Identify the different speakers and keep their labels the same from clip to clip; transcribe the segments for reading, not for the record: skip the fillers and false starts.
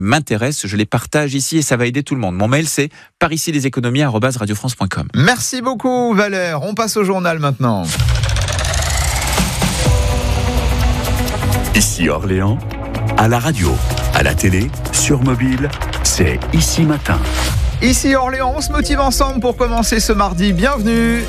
Speaker 1: m'intéressent, je les partage ici et ça va aider tout le monde. Mon mail, c'est paricileséconomies@radiofrance.com.
Speaker 2: Merci beaucoup Valère. On passe au journal maintenant.
Speaker 3: Ici Orléans, à la radio, à la télé, sur mobile, c'est Ici Matin.
Speaker 2: Ici Orléans, on se motive ensemble pour commencer ce mardi. Bienvenue.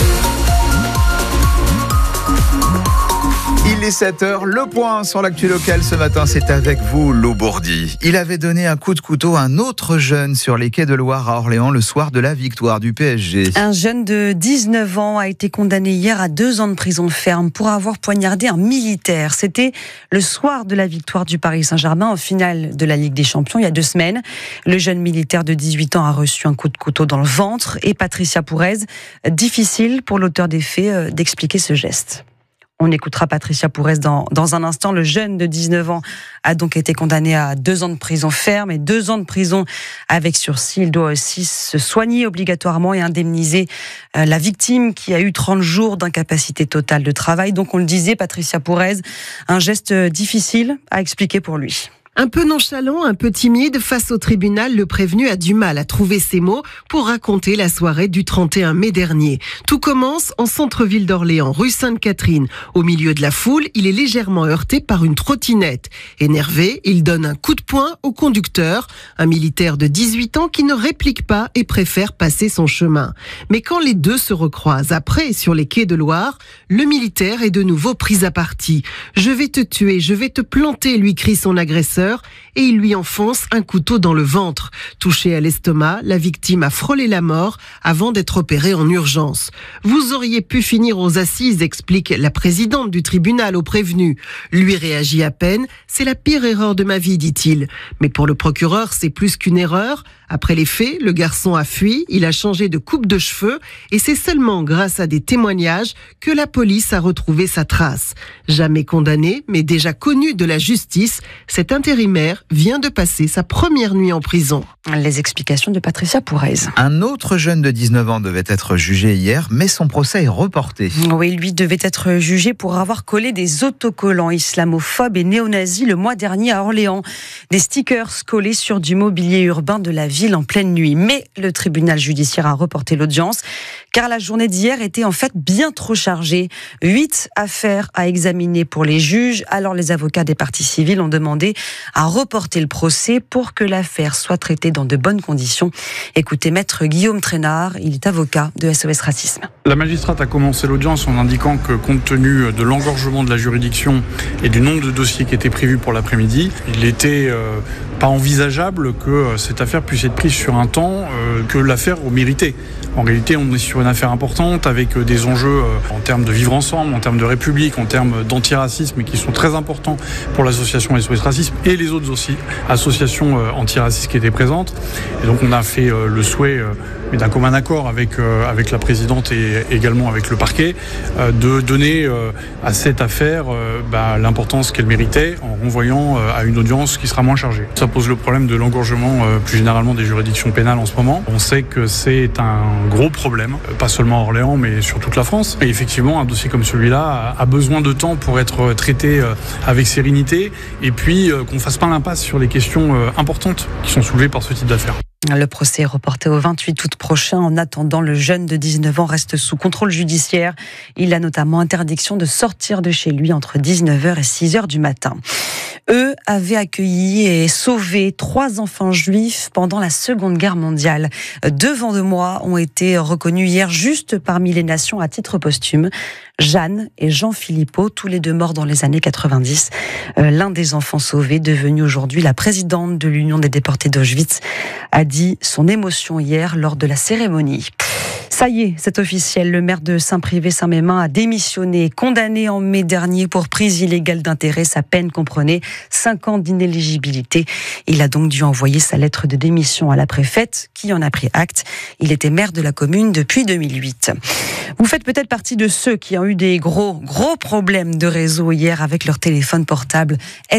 Speaker 2: Il est 7h, le point sur l'actu locale ce matin, c'est avec vous, Lo Bourdi. Il avait donné un coup de couteau à un autre jeune sur les quais de Loire à Orléans le soir de la victoire du PSG.
Speaker 4: Un jeune de 19 ans a été condamné hier à 2 ans de prison ferme pour avoir poignardé un militaire. C'était le soir de la victoire du Paris Saint-Germain en finale de la Ligue des Champions il y a 2 semaines. Le jeune militaire de 18 ans a reçu un coup de couteau dans le ventre et Patricia Pourez, difficile pour l'auteur des faits d'expliquer ce geste. On écoutera Patricia Pourez dans un instant. Le jeune de 19 ans a donc été condamné à 2 ans de prison ferme et 2 ans de prison avec sursis. Il doit aussi se soigner obligatoirement et indemniser la victime qui a eu 30 jours d'incapacité totale de travail. Donc on le disait, Patricia Pourez, un geste difficile à expliquer pour lui.
Speaker 5: Un peu nonchalant, un peu timide, face au tribunal, le prévenu a du mal à trouver ses mots pour raconter la soirée du 31 mai dernier. Tout commence en centre-ville d'Orléans, rue Sainte-Catherine. Au milieu de la foule, il est légèrement heurté par une trottinette. Énervé, il donne un coup de poing au conducteur, un militaire de 18 ans qui ne réplique pas et préfère passer son chemin. Mais quand les deux se recroisent après sur les quais de Loire, le militaire est de nouveau pris à partie. « Je vais te tuer, je vais te planter », lui crie son agresseur. Et il lui enfonce un couteau dans le ventre. Touchée à l'estomac, la victime a frôlé la mort avant d'être opérée en urgence. « Vous auriez pu finir aux assises », explique la présidente du tribunal au prévenu. Lui réagit à peine. « C'est la pire erreur de ma vie », dit-il. Mais pour le procureur, c'est plus qu'une erreur. Après les faits, le garçon a fui, il a changé de coupe de cheveux et c'est seulement grâce à des témoignages que la police a retrouvé sa trace. Jamais condamné, mais déjà connu de la justice, cet intérimaire vient de passer sa première nuit en prison.
Speaker 4: Les explications de Patricia Pourez.
Speaker 2: Un autre jeune de 19 ans devait être jugé hier, mais son procès est reporté.
Speaker 4: Oui, lui devait être jugé pour avoir collé des autocollants islamophobes et néo-nazis le mois dernier à Orléans. Des stickers collés sur du mobilier urbain de la ville en pleine nuit. Mais le tribunal judiciaire a reporté l'audience car la journée d'hier était en fait bien trop chargée. 8 affaires à examiner pour les juges. Alors les avocats des parties civiles ont demandé à reporter le procès pour que l'affaire soit traitée dans de bonnes conditions. Écoutez Maître Guillaume Trainard, il est avocat de SOS Racisme.
Speaker 6: La magistrate a commencé l'audience en indiquant que compte tenu de l'engorgement de la juridiction et du nombre de dossiers qui étaient prévus pour l'après-midi, il n'était pas envisageable que cette affaire puisse être prise sur un temps que l'affaire méritait. En réalité, on est sur une affaire importante avec des enjeux en termes de vivre ensemble, en termes de république, en termes d'antiracisme qui sont très importants pour l'association SOS Racisme et les autres aussi associations antiracistes qui étaient présentes. Et donc on a fait le souhait, mais d'un commun accord avec la présidente et également avec le parquet, de donner à cette affaire l'importance qu'elle méritait en renvoyant à une audience qui sera moins chargée. Ça pose le problème de l'engorgement plus généralement des juridictions pénales en ce moment. On sait que c'est un gros problème, pas seulement à Orléans mais sur toute la France. Et effectivement, un dossier comme celui-là a besoin de temps pour être traité avec sérénité et puis qu'on ne fasse pas l'impasse sur les questions importantes qui sont soulevées par ce type d'affaires.
Speaker 4: Le procès est reporté au 28 août prochain. En attendant, le jeune de 19 ans reste sous contrôle judiciaire. Il a notamment interdiction de sortir de chez lui entre 19h et 6h du matin. Eux avaient accueilli et sauvé 3 enfants juifs pendant la Seconde Guerre mondiale. 2 Vendémois ont été reconnus hier juste parmi les nations à titre posthume. Jeanne et Jean Philippot, tous les 2 morts dans les années 90. L'un des enfants sauvés, devenu aujourd'hui la présidente de l'Union des déportés d'Auschwitz, a dit son émotion hier lors de la cérémonie. Ça y est, c'est officiel. Le maire de Saint-Privé-Saint-Mémin a démissionné, condamné en mai dernier pour prise illégale d'intérêt. Sa peine comprenait 5 ans d'inéligibilité. Il a donc dû envoyer sa lettre de démission à la préfète, qui en a pris acte. Il était maire de la commune depuis 2008. Vous faites peut-être partie de ceux qui ont eu des gros problèmes de réseau hier avec leur téléphone portable.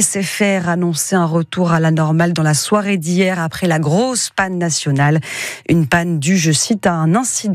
Speaker 4: SFR annonçait un retour à la normale dans la soirée d'hier après la grosse panne nationale. Une panne due, je cite, à un incident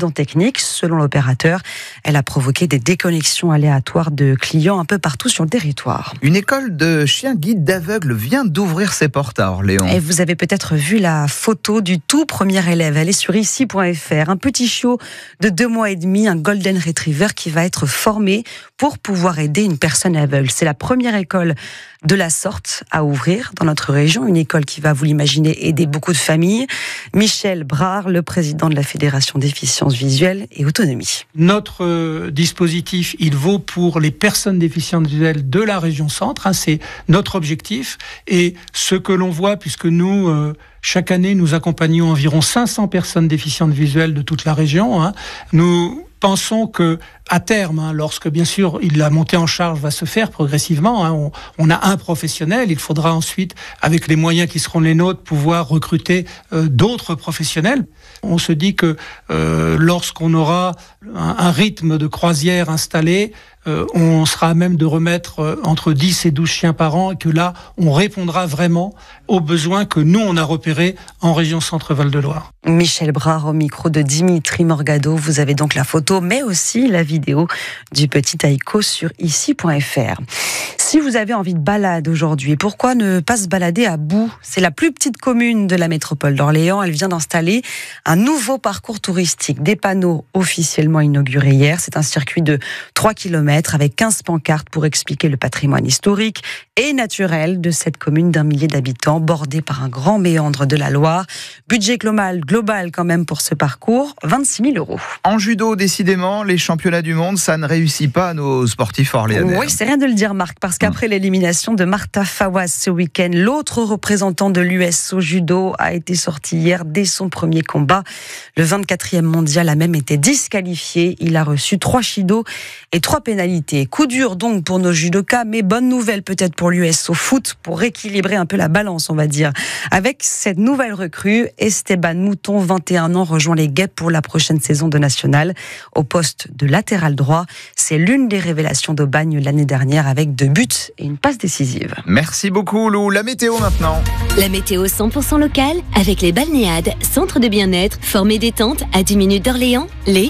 Speaker 4: raison technique. Selon l'opérateur, elle a provoqué des déconnexions aléatoires de clients un peu partout sur le territoire.
Speaker 2: Une école de chiens guides d'aveugles vient d'ouvrir ses portes à Orléans.
Speaker 4: Et vous avez peut-être vu la photo du tout premier élève. Elle est sur ici.fr. Un petit chiot de 2 mois et demi, un golden retriever qui va être formé pour pouvoir aider une personne aveugle. C'est la première école de la sorte à ouvrir dans notre région. Une école qui va, vous l'imaginez, aider beaucoup de familles. Michel Brard, le président de la Fédération déficience visuelle et autonomie.
Speaker 7: Notre dispositif, il vaut pour les personnes déficientes visuelles de la région centre. C'est notre objectif. Et ce que l'on voit, puisque nous, chaque année, nous accompagnons environ 500 personnes déficientes visuelles de toute la région. Nous pensons que à terme, lorsque bien sûr la montée en charge va se faire progressivement, on a un professionnel, il faudra ensuite, avec les moyens qui seront les nôtres, pouvoir recruter d'autres professionnels. On se dit que lorsqu'on aura un rythme de croisière installé, on sera à même de remettre entre 10 et 12 chiens par an, et que là, on répondra vraiment aux besoins que nous, on a repérés en région Centre-Val de Loire.
Speaker 4: Michel Brard au micro de Dimitri Morgado. Vous avez donc la photo, mais aussi la vidéo du petit Aiko sur ici.fr. Si vous avez envie de balade aujourd'hui, pourquoi ne pas se balader à Boux ? C'est la plus petite commune de la métropole d'Orléans. Elle vient d'installer un nouveau parcours touristique. Des panneaux officiellement inaugurés hier. C'est un circuit de 3 km avec 15 pancartes pour expliquer le patrimoine historique et naturel de cette commune d'1 millier d'habitants, bordée par un grand méandre de la Loire. Budget global quand même pour ce parcours, 26 000 €.
Speaker 2: En judo, décidément, les championnats du monde, ça ne réussit pas à nos sportifs orléanais.
Speaker 4: Oui, c'est rien de le dire, Marc, parce qu'après l'élimination de Martha Fawaz ce week-end, l'autre représentant de l'US au judo a été sorti hier dès son premier combat. Le 24e mondial a même été disqualifié. Il a reçu 3 shido et 3 pénalités. Coup dur donc pour nos judokas, mais bonne nouvelle peut-être pour l'US au foot, pour rééquilibrer un peu la balance, on va dire. Avec cette nouvelle recrue, Esteban Mouton, 21 ans, rejoint les Guêpes pour la prochaine saison de National. Au poste de latéral droit, c'est l'une des révélations d'Aubagne l'année dernière avec 2 buts et une passe décisive.
Speaker 2: Merci beaucoup Lou. La météo maintenant.
Speaker 8: La météo 100% locale avec les Balnéades, centre de bien-être, formé détente à 10 minutes d'Orléans,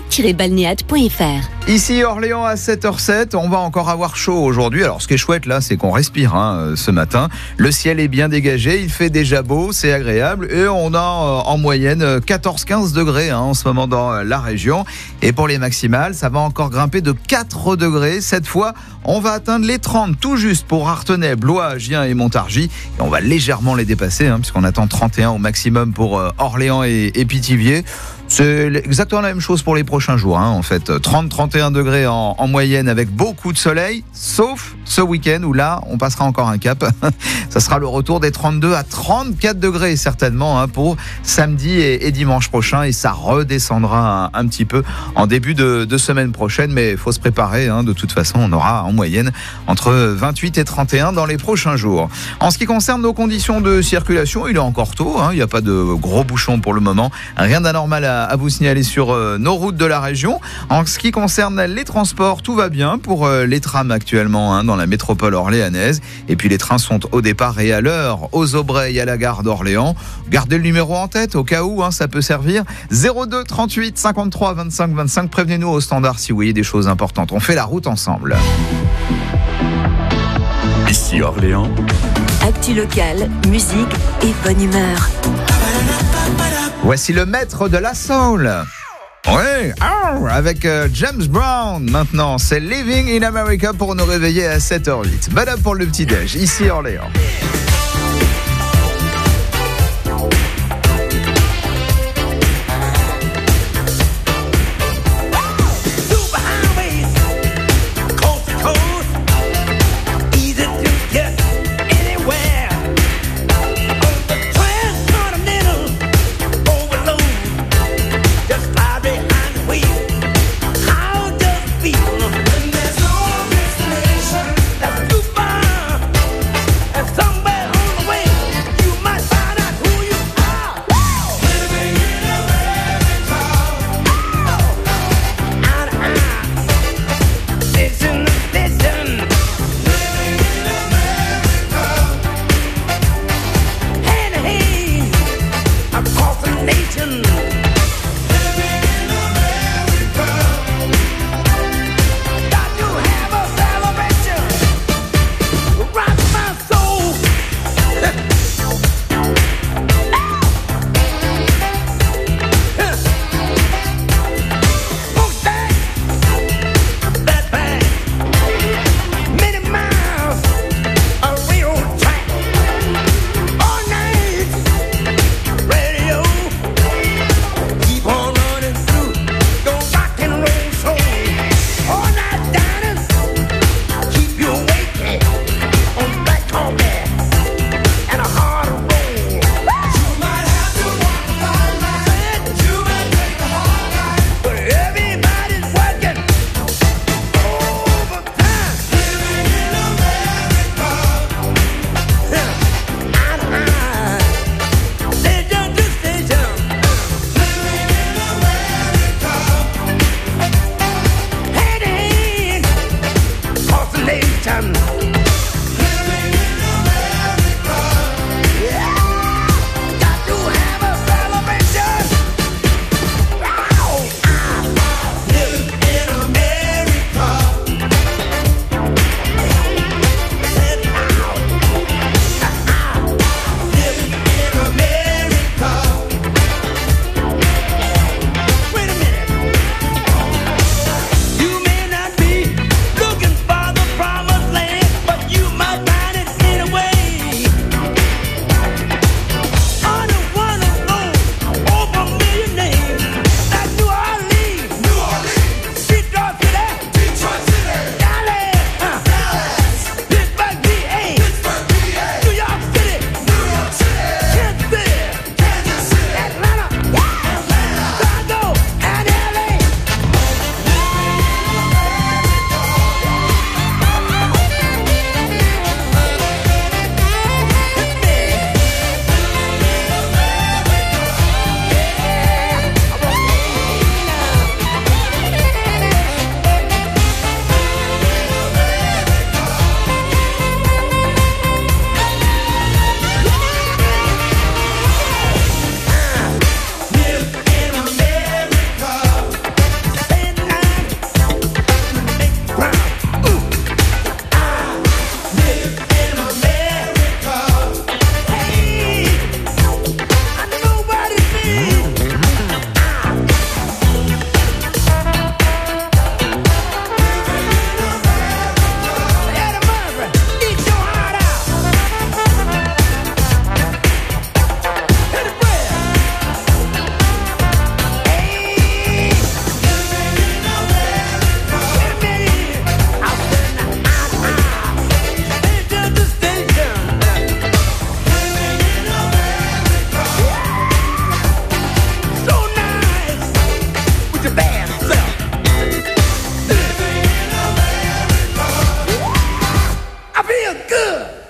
Speaker 8: les-balnéades.fr.
Speaker 2: Ici Orléans à 7h07, on va encore avoir chaud aujourd'hui. Alors ce qui est chouette là, c'est qu'on respire ce matin. Le ciel est bien dégagé, il fait déjà beau, c'est agréable et on a en moyenne 14-15 degrés en ce moment dans la région. Et pour les maximales, ça va encore grimper de 4 degrés. Cette fois, on va atteindre les 30 tout juste pour Artenay, Blois, Gien et Montargis. Et on va légèrement les dépasser puisqu'on attend 31 au maximum pour Orléans et Pithiviers. C'est exactement la même chose pour les prochains jours, en fait. 30-31 degrés en moyenne avec beaucoup de soleil, sauf ce week-end où là, on passera encore un cap. Ça sera le retour des 32 à 34 degrés certainement pour samedi et dimanche prochain. Et ça redescendra un petit peu en début de semaine prochaine. Mais il faut se préparer. De toute façon, on aura en moyenne entre 28 et 31 dans les prochains jours. En ce qui concerne nos conditions de circulation, il est encore tôt. Il n'y a pas de gros bouchons pour le moment. Rien d'anormal à vous signaler sur nos routes de la région. En ce qui concerne les transports, tout va bien pour les trams actuellement dans la métropole orléanaise. Et puis les trains sont au départ et à l'heure aux Aubrais et à la gare d'Orléans. Gardez le numéro en tête au cas où ça peut servir. 02 38 53 25 25. Prévenez-nous au standard si vous voyez des choses importantes. On fait la route ensemble.
Speaker 3: Ici Orléans.
Speaker 8: Actu locale, musique et bonne humeur.
Speaker 2: Voici le maître de la soul. Oui, avec James Brown. Maintenant, c'est Living in America pour nous réveiller à 7h08. Madame pour le petit-déj, ici Orléans.
Speaker 9: Somebody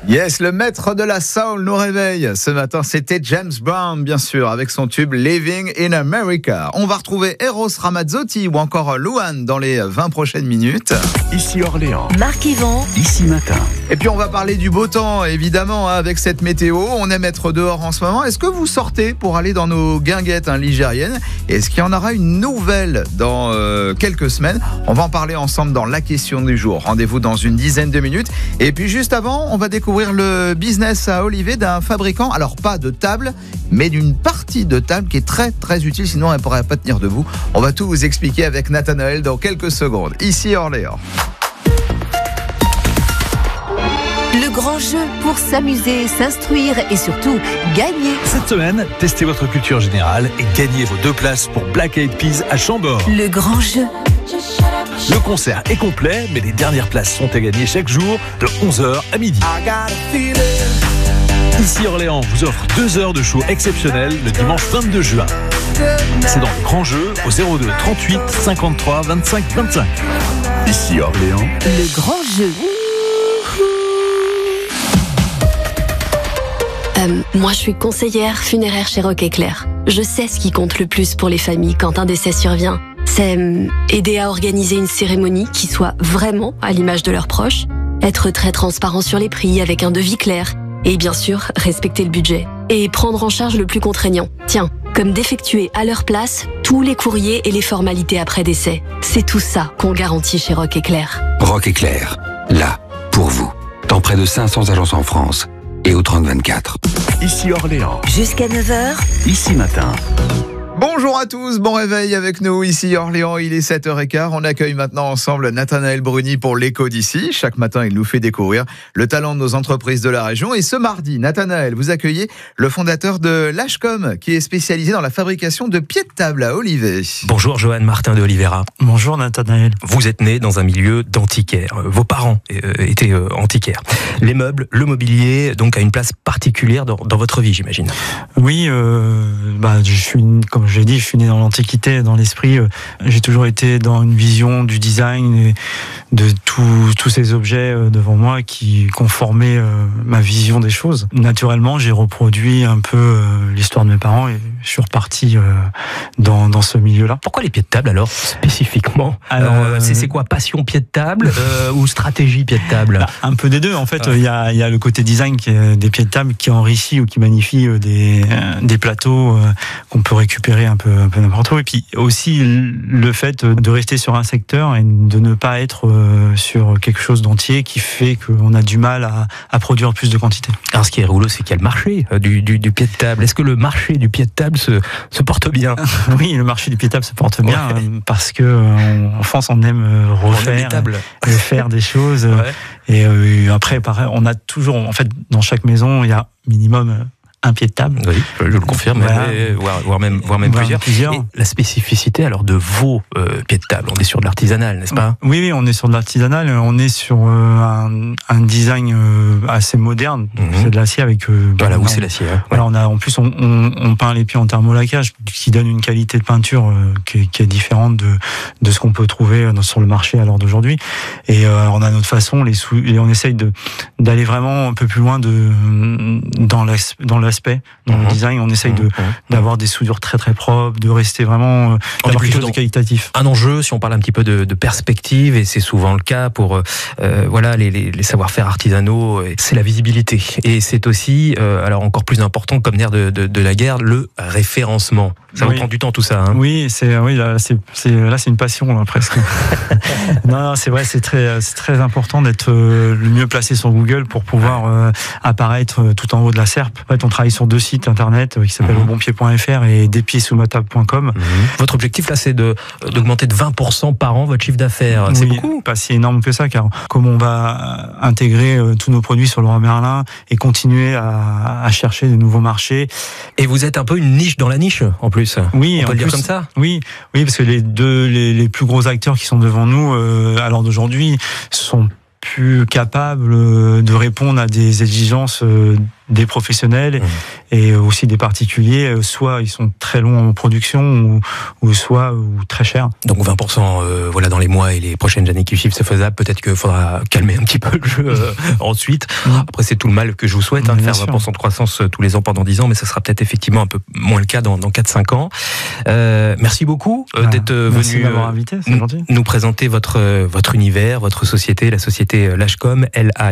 Speaker 2: Yes, le maître de la soul nous réveille. Ce matin, c'était James Brown, bien sûr, avec son tube Living in America. On va retrouver Eros Ramazzotti ou encore Louane dans les 20 prochaines minutes.
Speaker 3: Ici Orléans.
Speaker 8: Marc Yvan.
Speaker 3: Ici Matin.
Speaker 2: Et puis on va parler du beau temps, évidemment, avec cette météo. On aime être dehors en ce moment. Est-ce que vous sortez pour aller dans nos guinguettes ligériennes? Est-ce qu'il y en aura une nouvelle dans quelques semaines? On va en parler ensemble dans la question du jour. Rendez-vous dans une dizaine de minutes. Et puis juste avant, on va découvrir le business à Olivet d'un fabricant, alors pas de table, mais d'une partie de table qui est très très utile, sinon elle ne pourrait pas tenir debout. On va tout vous expliquer avec Nathanaël dans quelques secondes, ici Orléans.
Speaker 9: Le grand jeu pour s'amuser, s'instruire et surtout gagner.
Speaker 10: Cette semaine, testez votre culture générale et gagnez vos 2 places pour Black Eyed Peas à Chambord.
Speaker 9: Le grand jeu.
Speaker 10: Le concert est complet, mais les dernières places sont à gagner chaque jour de 11h à midi. Ici Orléans vous offre 2 heures de show exceptionnel le dimanche 22 juin. C'est dans le grand jeu au 02 38 53 25 25.
Speaker 3: Ici Orléans.
Speaker 9: Le grand jeu.
Speaker 11: Moi, je suis conseillère funéraire chez Rock Éclair. Je sais ce qui compte le plus pour les familles quand un décès survient. C'est aider à organiser une cérémonie qui soit vraiment à l'image de leurs proches, être très transparent sur les prix avec un devis clair, et bien sûr, respecter le budget. Et prendre en charge le plus contraignant. Tiens, comme d'effectuer à leur place tous les courriers et les formalités après décès. C'est tout ça qu'on garantit chez Rock Éclair.
Speaker 12: Rock Éclair, là, pour vous. Dans près de 500 agences en France et au 3024.
Speaker 3: Ici Orléans.
Speaker 9: Jusqu'à 9h.
Speaker 3: Ici Matin.
Speaker 2: Bonjour à tous, bon réveil avec nous ici Orléans, il est 7h15. On accueille maintenant ensemble Nathanaël Bruni pour l'écho d'ici. Chaque matin, il nous fait découvrir le talent de nos entreprises de la région. Et ce mardi, Nathanaël, vous accueillez le fondateur de l'Ashcom, qui est spécialisé dans la fabrication de pieds de table à Olivet.
Speaker 13: Bonjour Johan Martin de Oliveira.
Speaker 7: Bonjour Nathanaël.
Speaker 13: Vous êtes né dans un milieu d'antiquaire. Vos parents étaient antiquaires. Les meubles, le mobilier, donc a une place particulière dans votre vie, j'imagine.
Speaker 7: Oui, je suis, comme j'ai dit, je suis né dans l'Antiquité, dans l'esprit. J'ai toujours été dans une vision du design et de tous ces objets devant moi qui conformaient ma vision des choses. Naturellement, j'ai reproduit un peu l'histoire de mes parents et je suis reparti dans ce milieu-là.
Speaker 13: Pourquoi les pieds de table alors, spécifiquement? Alors, c'est quoi, passion pied de table ou stratégie pied de table?
Speaker 7: Un peu des deux. En fait, il y a le côté design des pieds de table qui enrichit ou qui magnifie des plateaux qu'on peut récupérer un peu n'importe où. Et puis aussi le fait de rester sur un secteur et de ne pas être sur quelque chose d'entier qui fait qu'on a du mal à produire plus de quantité.
Speaker 13: Alors ce qui est rigolo, c'est qu'il y a le marché du pied de table. Est-ce que le marché du pied de table se porte bien?
Speaker 7: Oui, le marché du pied de table se porte bien parce que en France on aime refaire, faire des choses. Et après, pareil, on a toujours, en fait, dans chaque maison, il y a minimum un pied de table.
Speaker 13: Oui, je le confirme, voilà. voire même plusieurs. Et la spécificité alors de vos pieds de table, on est sur de l'artisanal, n'est-ce pas?
Speaker 7: Oui, on est sur de l'artisanal. On est sur un design assez moderne. C'est de l'acier avec.
Speaker 13: Voilà, où c'est l'acier.
Speaker 7: Voilà, en plus, on peint les pieds en thermolacage, qui donne une qualité de peinture qui est différente de ce qu'on peut trouver sur le marché à l'heure d'aujourd'hui. Et on a notre façon, et on essaye d'aller vraiment un peu plus loin dans l'aspect, dans le design. On essaye d'avoir des soudures très très propres, de rester vraiment d'avoir quelque chose de qualitatif.
Speaker 13: Un enjeu, si on parle un petit peu de perspective, et c'est souvent le cas pour les savoir-faire artisanaux, c'est la visibilité. Et c'est aussi, alors encore plus important comme nerf de la guerre, le référencement. Ça vous prend du temps tout ça. Hein.
Speaker 7: Oui, là c'est une passion là, presque. non, c'est vrai, c'est très important d'être le mieux placé sur Google pour pouvoir apparaître tout en haut de la SERP. En fait, on travaille sur 2 sites internet qui s'appellent aubonpied.fr et despiedssous-ma-table.com.
Speaker 13: Votre objectif là, c'est d'augmenter de 20% par an votre chiffre d'affaires. C'est beaucoup.
Speaker 7: Pas si énorme que ça, car comme on va intégrer tous nos produits sur Leroy Merlin et continuer à chercher de nouveaux marchés.
Speaker 13: Et vous êtes un peu une niche dans la niche en plus.
Speaker 7: Oui,
Speaker 13: on peut le dire comme ça.
Speaker 7: Oui, parce que les plus gros acteurs qui sont devant nous à l'heure d'aujourd'hui sont plus capables de répondre à des exigences
Speaker 14: des professionnels et aussi des particuliers. Soit ils sont très longs en production ou très chers.
Speaker 13: Donc 20% voilà, dans les mois et les prochaines années qui suivent, c'est faisable. Peut-être qu'il faudra calmer un petit peu le jeu ensuite. Après, c'est tout le mal que je vous souhaite, de faire 20% de croissance tous les ans pendant 10 ans, mais ça sera peut-être effectivement un peu moins le cas dans 4-5 ans. Merci beaucoup d'être venu
Speaker 14: invité, c'est gentil.
Speaker 13: Nous présenter votre univers, votre société, la société Lagecom,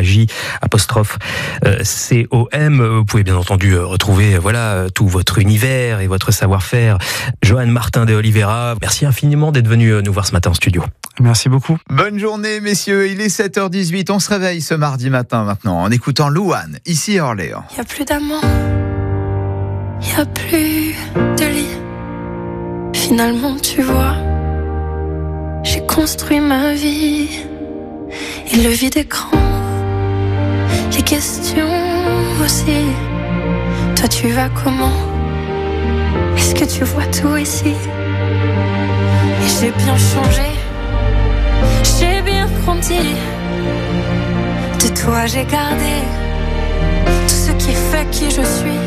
Speaker 13: L-A-J'_COM. Vous pouvez bien entendu retrouver tout votre univers et votre savoir-faire. Johan Martin de Oliveira, merci infiniment d'être venu nous voir ce matin en studio.
Speaker 14: Merci beaucoup.
Speaker 2: Bonne journée, messieurs. Il est 7h18. On se réveille ce mardi matin maintenant en écoutant Louane, ici à Orléans.
Speaker 15: Y a plus d'amour, y a plus de lit. Finalement, tu vois, j'ai construit ma vie. Et le vide écran, les questions aussi. Toi, tu vas comment? Est-ce que tu vois tout ici? Et j'ai bien changé, j'ai bien grandi. De toi, j'ai gardé tout ce qui fait qui je suis.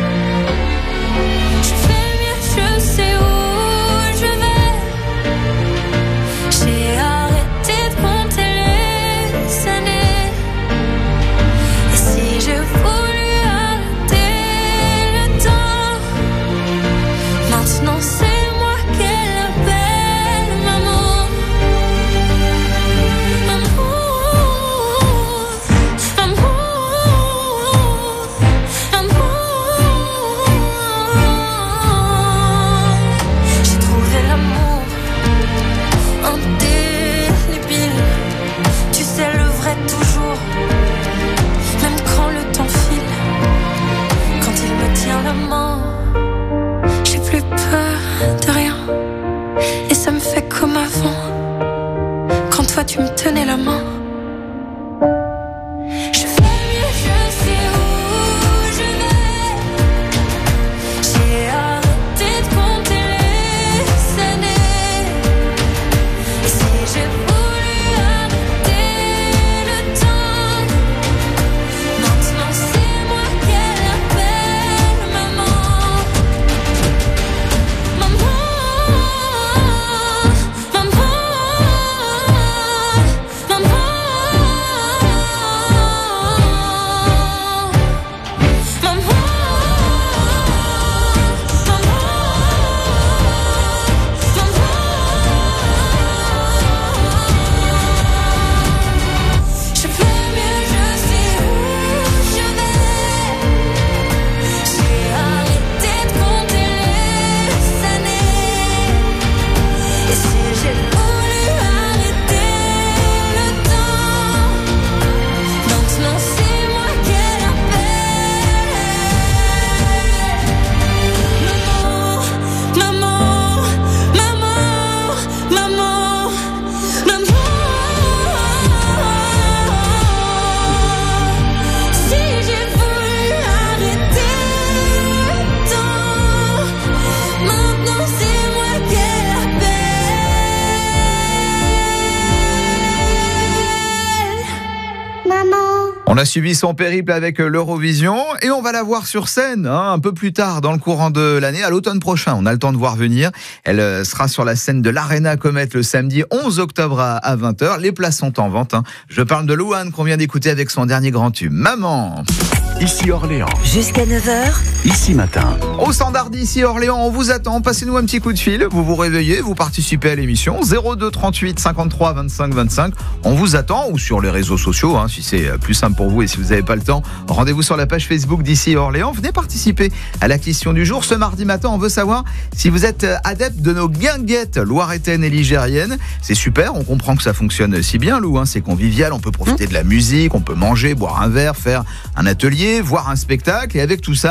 Speaker 15: Je fais mieux, je sais où je vais. J'ai arrêté de compter les années. Et si je voulu arrêter le temps, maintenant c'est moi qu'elle appelle maman. J'ai trouvé l'amour indélébile. Tu sais, le vrai toujours, même quand le temps file. Quand il me tient la main, j'ai plus peur de rien. Et ça me fait comme avant, quand toi tu me tenais la main. Je fais mieux, je sais où je vais. J'ai arrêté de compter les années. Et si j'ai voulu arrêter le temps, maintenant c'est moi qu'elle appelle maman. Maman, maman, maman. Je fais mieux, je sais où je vais. J'ai arrêté de compter les années. Et si j'ai voulu arrêter le temps, maintenant c'est moi qu'elle appelle maman, maman, maman, maman, maman. Si j'ai voulu arrêter le temps, maintenant c'est moi qu'elle appelle maman.
Speaker 2: On a suivi son périple avec l'Eurovision et on va la voir sur scène un peu plus tard dans le courant de l'année, à l'automne prochain. On a le temps de voir venir. Elle sera sur la scène de l'Arena Comet le samedi 11 octobre à 20h. Les places sont en vente. Je parle de Louane qu'on vient d'écouter avec son dernier grand tube, Maman.
Speaker 3: Ici Orléans.
Speaker 9: Jusqu'à 9h.
Speaker 3: Ici Matin.
Speaker 2: Au standard d'ici Orléans, on vous attend. Passez-nous un petit coup de fil. Vous vous réveillez, vous participez à l'émission. 02 38 53 25 25. On vous attend, ou sur les réseaux sociaux, si c'est plus simple pour vous et si vous n'avez pas le temps. Rendez-vous sur la page Facebook d'ici Orléans. Venez participer à la question du jour. Ce mardi matin, on veut savoir si vous êtes adepte de nos guinguettes loiretaines et ligériennes. C'est super, on comprend que ça fonctionne si bien, Lou. C'est convivial, on peut profiter de la musique, on peut manger, boire un verre, faire un atelier, voir un spectacle. Et avec tout ça,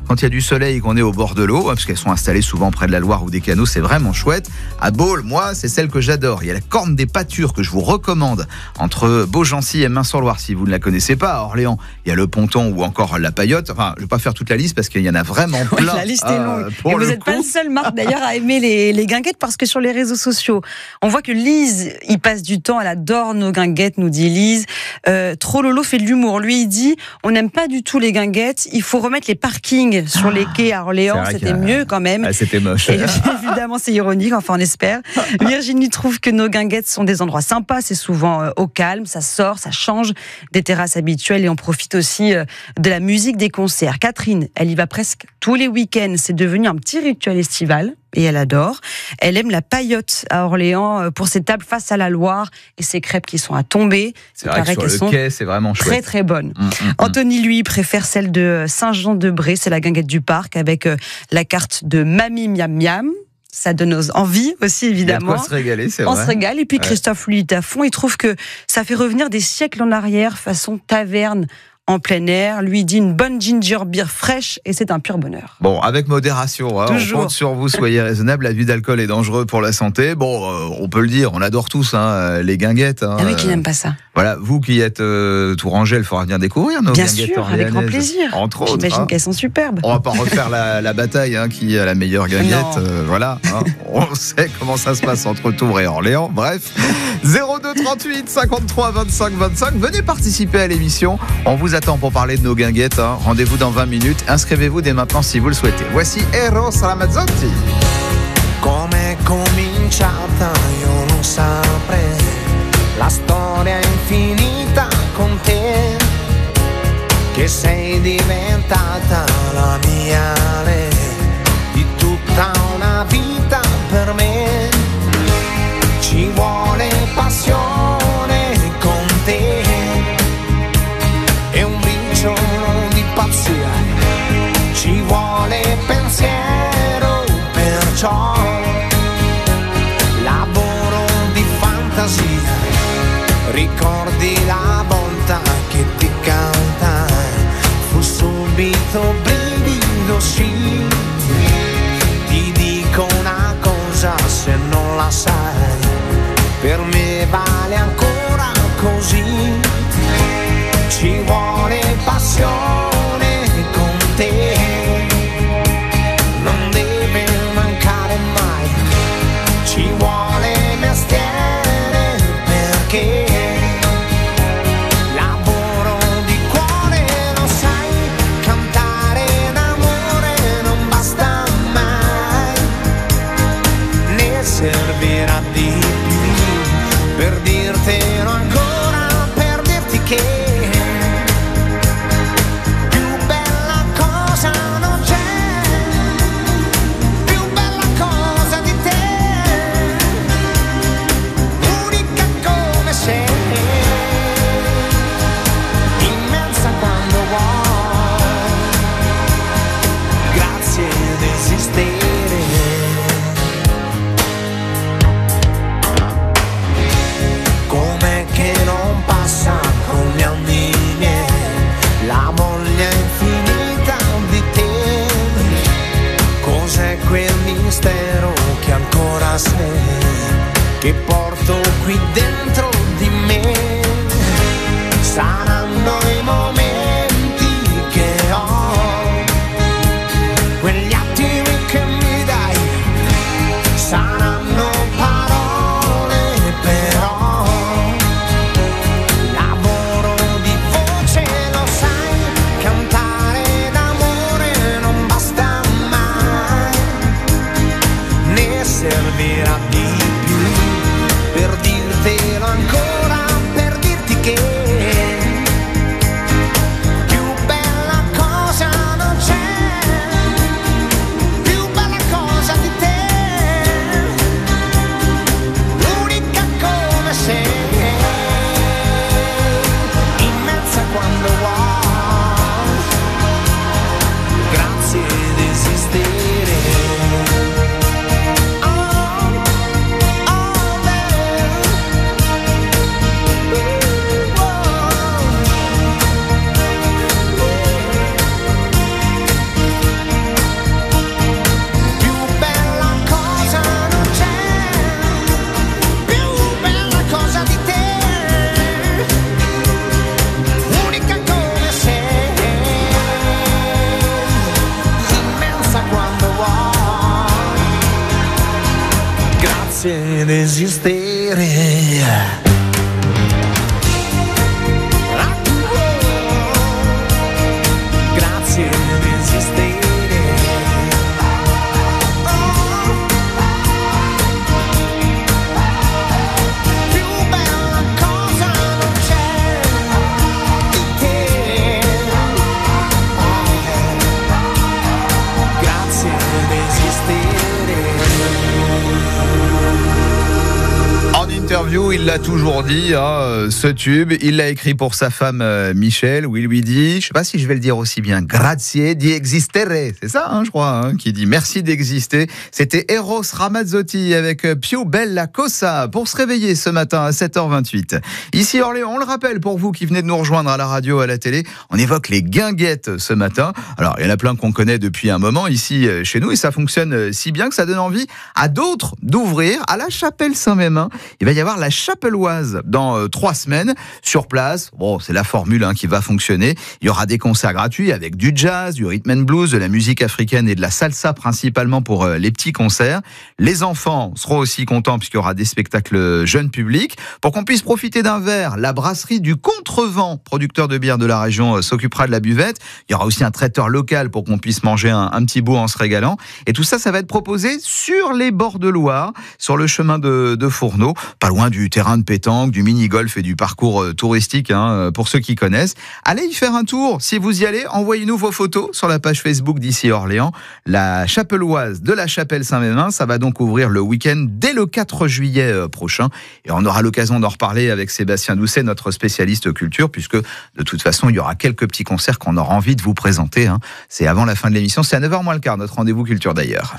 Speaker 2: quand il y a du soleil et qu'on est au bord de l'eau, parce qu'elles sont installées souvent près de la Loire ou des canaux, c'est vraiment chouette. À Baule, moi, c'est celle que j'adore. Il y a la Corne des Pâtures que je vous recommande entre Beaugency et Main-sur-Loire, si vous ne la connaissez pas. À Orléans, il y a le ponton ou encore la Paillote. Enfin, je ne vais pas faire toute la liste parce qu'il y en a vraiment plein.
Speaker 4: La liste est longue. Et vous n'êtes pas le seul, Marc, d'ailleurs, à aimer les guinguettes, parce que sur les réseaux sociaux, on voit que Lise y passe du temps. Elle adore nos guinguettes, nous dit Lise. Trop Lolo fait de l'humour. Lui, il dit, on n'aime pas du tout les guinguettes. Il faut remettre les parkings sur les quais à Orléans. C'était mieux quand même.
Speaker 2: C'était moche.
Speaker 4: Et évidemment, c'est ironique. Enfin, on espère. Virginie trouve que nos guinguettes sont des endroits sympas. C'est souvent au calme. Ça sort, ça change des terrasses habituelles et on profite aussi de la musique des concerts. Catherine, elle y va presque tous les week-ends. C'est devenu un petit rituel estival. Et elle adore. Elle aime la Paillote à Orléans pour ses tables face à la Loire et ses crêpes qui sont à tomber.
Speaker 2: C'est vrai que sur le quai, c'est vraiment chouette.
Speaker 4: Très très bonnes. Anthony, lui, préfère celle de Saint-Jean-de-Bray. C'est la guinguette du parc avec la carte de Mamie Miam Miam. Ça donne envie aussi, évidemment.
Speaker 2: Il y a de quoi se régaler, c'est vrai.
Speaker 4: On se régale. Et puis Christophe, lui, est à fond. Il trouve que ça fait revenir des siècles en arrière, façon taverne en plein air. Lui dit une bonne ginger beer fraîche et c'est un pur bonheur.
Speaker 2: Bon, avec modération, hein, on compte sur vous, soyez raisonnable. L'abus d'alcool est dangereux pour la santé. Bon, on peut le dire, on adore tous les guinguettes.
Speaker 4: Ah oui, qui n'aime pas ça.
Speaker 2: Voilà, vous qui êtes Tourangelle, il faudra venir découvrir nos
Speaker 4: Bien
Speaker 2: guinguettes.
Speaker 4: Bien sûr, avec grand plaisir.
Speaker 2: Entre autres.
Speaker 4: J'imagine qu'elles sont superbes.
Speaker 2: On va pas refaire la bataille qui a la meilleure guinguette. Voilà, on sait comment ça se passe entre Tours et Orléans. Bref, 02 38 53 25 25. Venez participer à l'émission. On vous attend pour parler de nos guinguettes. Rendez-vous dans 20 minutes. Inscrivez-vous dès maintenant si vous le souhaitez. Voici Eros Ramazzotti.
Speaker 16: Come cominciata io non saprei, la storia infinita con te, che sei diventata la mia lei, di tutta una vita per me, ci vuole passione con te, e un briciolo di pazzia, ci vuole pensiero, perciò lavoro di fantasia, ricordi la volta che ti cantai, fu subito brivido, sì, ti dico una cosa se non la sai, per me vale ancora così, ci vuole passione con te, non deve mancare mai, ci vuole mestiere perché lavoro di cuore, lo sai, cantare d'amore non basta mai, ne servirà di più per dirtelo ancora, per dirti che che ancora sei, che porto qui dentro di me, saranno i momenti che ho, quegli attimi che mi dai, saranno parole però, lavoro di voce, lo sai, cantare d'amore non basta mai, ne servirà di più per dirtelo ancora, per dirti che grazie di esistere. Grazie di esistere. Più bella cosa non c'è di te. Grazie di esistere.
Speaker 2: En interview, il l'a toujours dit, hein, ce tube, il l'a écrit pour sa femme Michel, où il lui dit, je sais pas si je vais le dire aussi bien, grazie di existere, c'est ça, hein, je crois, hein, qui dit merci d'exister. C'était Eros Ramazzotti avec Più bella cosa pour se réveiller ce matin à 7h28. Ici Orléans, on le rappelle pour vous qui venez de nous rejoindre à la radio, à la télé, on évoque les guinguettes ce matin. Alors il y en a plein qu'on connaît depuis un moment ici chez nous et ça fonctionne si bien que ça donne envie à d'autres d'ouvrir à la Chapelle Saint-Mémin. Il va y avoir la Chapelloise dans 3 semaines sur place. Bon, c'est la formule qui va fonctionner. Il y aura des concerts gratuits avec du jazz, du rhythm and blues, de la musique africaine et de la salsa principalement pour les petits concerts. Les enfants seront aussi contents puisqu'il y aura des spectacles jeunes publics. Pour qu'on puisse profiter d'un verre, la brasserie du Contrevent, producteur de bière de la région, s'occupera de la buvette. Il y aura aussi un traiteur local pour qu'on puisse manger un petit bout en se régalant. Et tout ça, ça va être proposé sur les bords de Loire, sur le chemin de Fourneau, pas loin du terrain de pétanque, du mini-golf et du parcours touristique, pour ceux qui connaissent. Allez y faire un tour. Si vous y allez, envoyez-nous vos photos sur la page Facebook d'Ici Orléans. La Chapelloise de la Chapelle Saint-Mémin, ça va donc ouvrir le week-end dès le 4 juillet prochain. Et on aura l'occasion d'en reparler avec Sébastien Doucet, notre spécialiste culture, puisque de toute façon, il y aura quelques petits concerts qu'on aura envie de vous présenter. C'est avant la fin de l'émission, c'est à 9h moins le quart, notre rendez-vous culture d'ailleurs.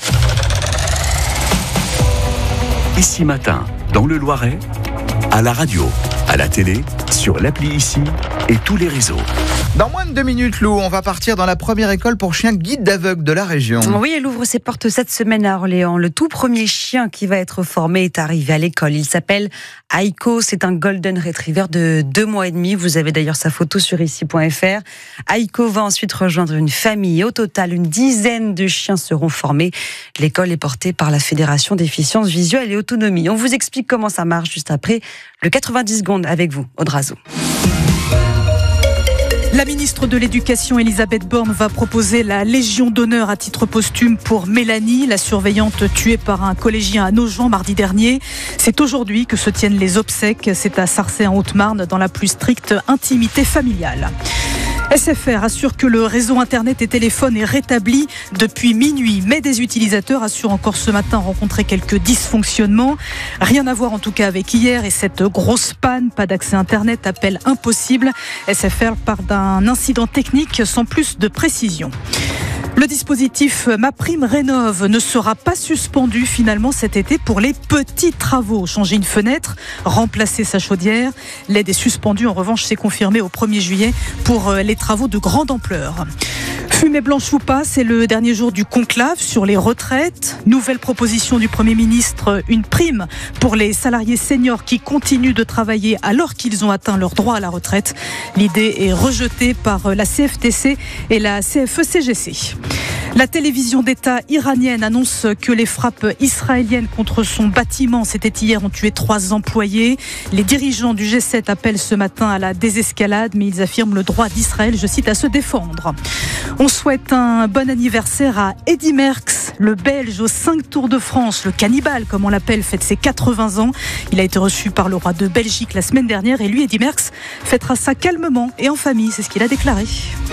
Speaker 3: Ici Matin, dans le Loiret, à la radio, à la télé, sur l'appli Ici et tous les réseaux.
Speaker 2: Dans moins de 2 minutes, Lou, on va partir dans la première école pour chiens guides d'aveugles de la région.
Speaker 4: Oui, elle ouvre ses portes cette semaine à Orléans. Le tout premier chien qui va être formé est arrivé à l'école. Il s'appelle Aiko. C'est un Golden Retriever de 2 mois et demi. Vous avez d'ailleurs sa photo sur ici.fr. Aiko va ensuite rejoindre une famille. Au total, une dizaine de chiens seront formés. L'école est portée par la Fédération Déficience Visuelle et Autonomie. On vous explique comment ça marche juste après le 90 secondes avec vous, Audrazo.
Speaker 17: La ministre de l'Éducation, Elisabeth Borne, va proposer la Légion d'honneur à titre posthume pour Mélanie, la surveillante tuée par un collégien à Nogent mardi dernier. C'est aujourd'hui que se tiennent les obsèques. C'est à Sarcey en Haute-Marne, dans la plus stricte intimité familiale. SFR assure que le réseau Internet et téléphone est rétabli depuis minuit, mais des utilisateurs assurent encore ce matin rencontrer quelques dysfonctionnements. Rien à voir en tout cas avec hier et cette grosse panne, pas d'accès Internet, appel impossible. SFR parle d'un incident technique sans plus de précision. Le dispositif MaPrimeRénov' ne sera pas suspendu finalement cet été pour les petits travaux. Changer une fenêtre, remplacer sa chaudière. L'aide est suspendue. En revanche, c'est confirmé au 1er juillet pour les travaux de grande ampleur. Fumée blanche ou pas, c'est le dernier jour du conclave sur les retraites. Nouvelle proposition du Premier ministre, une prime pour les salariés seniors qui continuent de travailler alors qu'ils ont atteint leur droit à la retraite. L'idée est rejetée par la CFTC et la CFE-CGC. La télévision d'État iranienne annonce que les frappes israéliennes contre son bâtiment, c'était hier, ont tué 3 employés. Les dirigeants du G7 appellent ce matin à la désescalade, mais ils affirment le droit d'Israël, je cite, à se défendre. On souhaite un bon anniversaire à Eddy Merckx, le Belge aux 5 Tours de France, le cannibale comme on l'appelle, fête ses 80 ans. Il a été reçu par le roi de Belgique la semaine dernière et lui, Eddy Merckx, fêtera ça calmement et en famille, c'est ce qu'il a déclaré.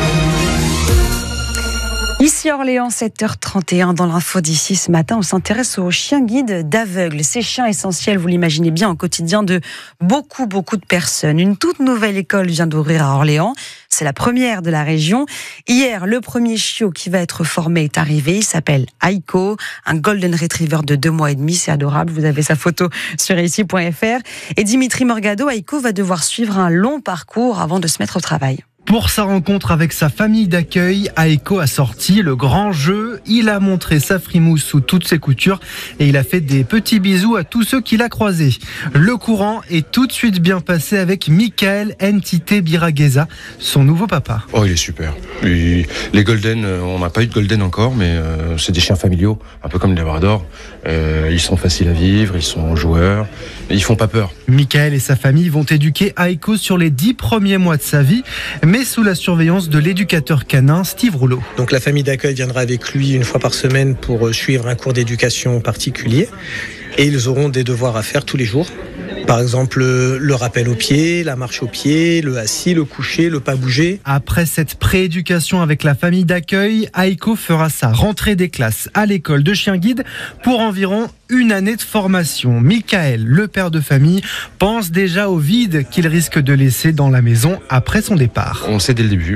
Speaker 4: Ici Orléans, 7h31 dans l'info d'ici ce matin, on s'intéresse aux chiens guides d'aveugles. Ces chiens essentiels, vous l'imaginez bien, au quotidien de beaucoup de personnes. Une toute nouvelle école vient d'ouvrir à Orléans. C'est la première de la région. Hier, le premier chiot qui va être formé est arrivé. Il s'appelle Aiko, un Golden Retriever de 2 mois et demi. C'est adorable. Vous avez sa photo sur ici.fr. Et Dimitri Morgado, Aiko va devoir suivre un long parcours avant de se mettre au travail.
Speaker 18: Pour sa rencontre avec sa famille d'accueil, Aiko a sorti le grand jeu. Il a montré sa frimousse sous toutes ses coutures et il a fait des petits bisous à tous ceux qu'il a croisés. Le courant est tout de suite bien passé avec Michael Ntité Biragueza, son nouveau papa.
Speaker 19: Oh, il est super. Les Golden, on n'a pas eu de Golden encore, mais c'est des chiens familiaux, un peu comme les Labrador. Ils sont faciles à vivre, ils sont joueurs, et ils font pas peur.
Speaker 18: Michael et sa famille vont éduquer Aiko sur les 10 premiers mois de sa vie, mais sous la surveillance de l'éducateur canin Steve Rouleau.
Speaker 20: Donc la famille d'accueil viendra avec lui une fois par semaine pour suivre un cours d'éducation particulier et ils auront des devoirs à faire tous les jours. Par exemple, le rappel au pied, la marche au pied, le assis, le coucher, le pas bouger.
Speaker 18: Après cette prééducation avec la famille d'accueil, Aiko fera sa rentrée des classes à l'école de chien guide pour environ une année de formation. Michael, le père de famille, pense déjà au vide qu'il risque de laisser dans la maison après son départ.
Speaker 19: On le sait dès le début,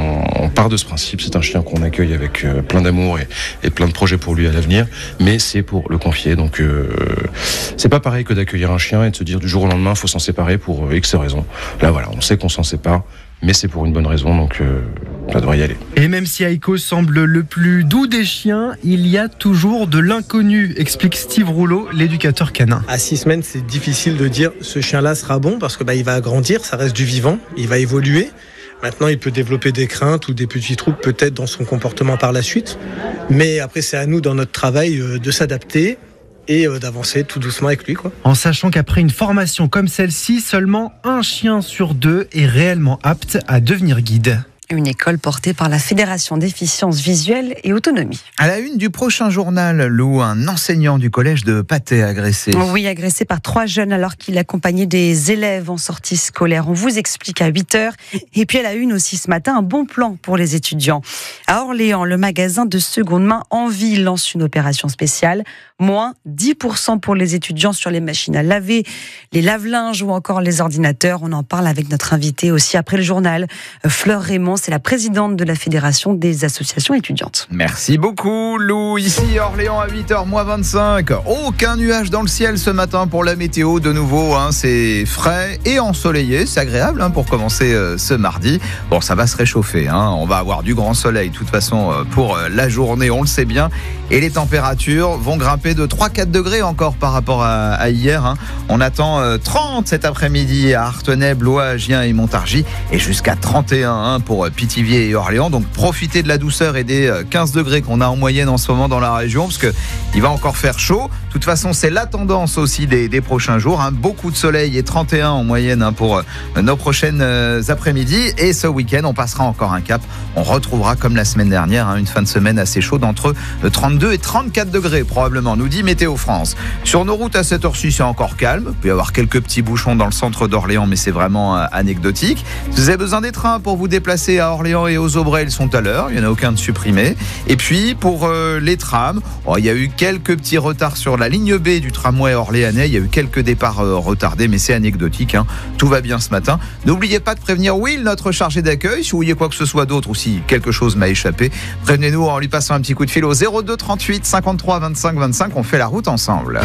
Speaker 19: on part de ce principe. C'est un chien qu'on accueille avec plein d'amour et plein de projets pour lui à l'avenir, mais c'est pour le confier. Donc c'est pas pareil que d'accueillir un chien et de se dire du jour au lendemain, il faut s'en séparer pour X raisons. Là voilà, on sait qu'on s'en sépare, mais c'est pour une bonne raison, donc ça devrait y aller.
Speaker 18: Et même si Aiko semble le plus doux des chiens, il y a toujours de l'inconnu, explique Steve Rouleau, l'éducateur canin.
Speaker 20: À 6 semaines, c'est difficile de dire ce chien-là sera bon parce que il va grandir, ça reste du vivant, il va évoluer. Maintenant, il peut développer des craintes ou des petits troubles peut-être dans son comportement par la suite. Mais après, c'est à nous, dans notre travail, de s'adapter et d'avancer tout doucement avec lui, quoi.
Speaker 18: En sachant qu'après une formation comme celle-ci, seulement 1 chien sur 2 est réellement apte à devenir guide.
Speaker 4: Une école portée par la Fédération déficience visuelle et autonomie.
Speaker 2: À la une du prochain journal, Lou, un enseignant du collège de Patay agressé.
Speaker 4: Oui, agressé par 3 jeunes alors qu'il accompagnait des élèves en sortie scolaire. On vous explique à 8h. Et puis à la une aussi ce matin, un bon plan pour les étudiants. À Orléans, le magasin de seconde main Envie lance une opération spéciale. Moins 10% pour les étudiants sur les machines à laver, les lave-linges ou encore les ordinateurs. On en parle avec notre invitée aussi après le journal. Fleur Raymond, c'est la présidente de la Fédération des associations étudiantes.
Speaker 2: Merci beaucoup Lou. Ici Orléans à 8h moins 25. Aucun nuage dans le ciel ce matin pour la météo. De nouveau, c'est frais et ensoleillé. C'est agréable pour commencer ce mardi. Bon, ça va se réchauffer. On va avoir du grand soleil de toute façon pour la journée, on le sait bien. Et les températures vont grimper de 3-4 degrés encore par rapport à hier. On attend 30 cet après-midi à Artenay, Blois, Gien et Montargis et jusqu'à 31 pour Pithiviers et Orléans. Donc profitez de la douceur et des 15 degrés qu'on a en moyenne en ce moment dans la région parce qu'il va encore faire chaud. De toute façon, c'est la tendance aussi des prochains jours. Beaucoup de soleil et 31 en moyenne pour nos prochaines après-midi. Et ce week-end, on passera encore un cap. On retrouvera comme la semaine dernière une fin de semaine assez chaude entre 32 et 34 degrés probablement, nous dit Météo France. Sur nos routes à cette heure-ci, c'est encore calme. Il peut y avoir quelques petits bouchons dans le centre d'Orléans, mais c'est vraiment anecdotique. Si vous avez besoin des trains pour vous déplacer à Orléans et aux Aubrais, ils sont à l'heure. Il n'y en a aucun de supprimé. Et puis, pour les trams, il y a eu quelques petits retards sur la ligne B du tramway orléanais. Il y a eu quelques départs retardés, mais c'est anecdotique. Tout va bien ce matin. N'oubliez pas de prévenir Will, notre chargé d'accueil. Si vous voyez quoi que ce soit d'autre ou si quelque chose m'a échappé, prévenez-nous en lui passant un petit coup de fil au 02 38 53 25 25. On fait la route ensemble.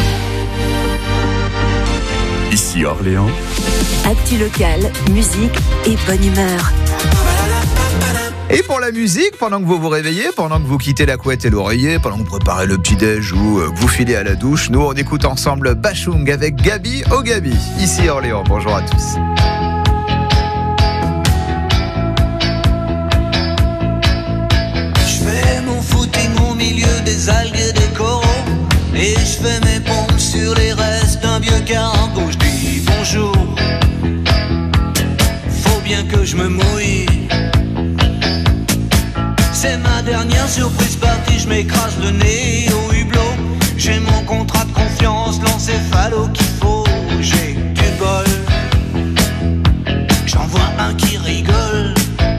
Speaker 3: Ici Orléans.
Speaker 8: Actu local, musique et bonne humeur.
Speaker 2: Et pour la musique, pendant que vous vous réveillez, pendant que vous quittez la couette et l'oreiller, pendant que vous préparez le petit-déj ou que vous filez à la douche, nous on écoute ensemble Bachung avec Gabi au Gabi. Ici Orléans, bonjour à tous.
Speaker 16: Je fais mon footing au milieu des algues et des coraux, et je fais mes pompes sur les restes d'un vieux cargo. Je dis bonjour, faut bien que je me mouille. C'est ma dernière surprise partie, je m'écrase le nez au hublot. J'ai mon contrat de confiance, l'encéphalo qu'il faut. J'ai du bol, j'en vois un qui rigole.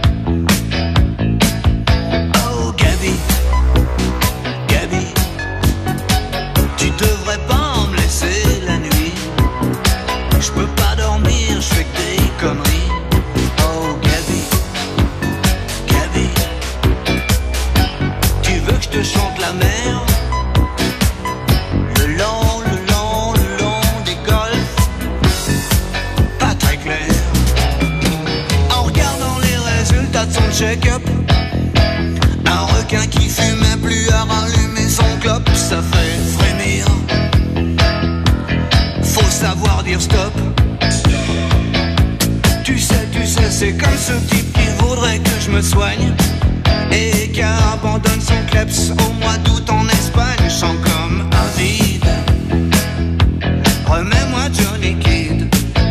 Speaker 16: Oh Gabi, Gabi, tu devrais pas me laisser la nuit. Je peux pas dormir, je fais que des conneries. Je chante la mer, le long des golfs, pas très clair. En regardant les ça fait frémir. Faut savoir dire stop. Tu sais, c'est comme ce type qui voudrait que je me soigne et qui abandonne son kleps au mois d'août en Espagne. Je sens comme un vide. Remets-moi Johnny Kidd.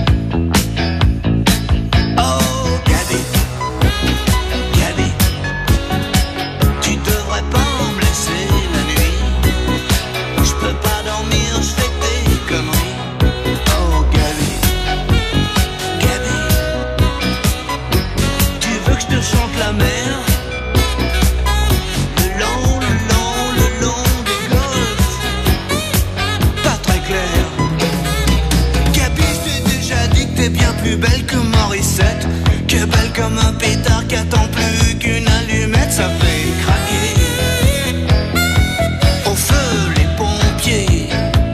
Speaker 16: Oh Gabi, Gabi, tu devrais pas me laisser la nuit. Je peux pas dormir, je fais des conneries. Oh Gabi, Gabi, tu veux que je te chante la mer? Plus belle que Morissette, que belle comme un pétard qui attend plus qu'une allumette, ça fait craquer au feu les pompiers.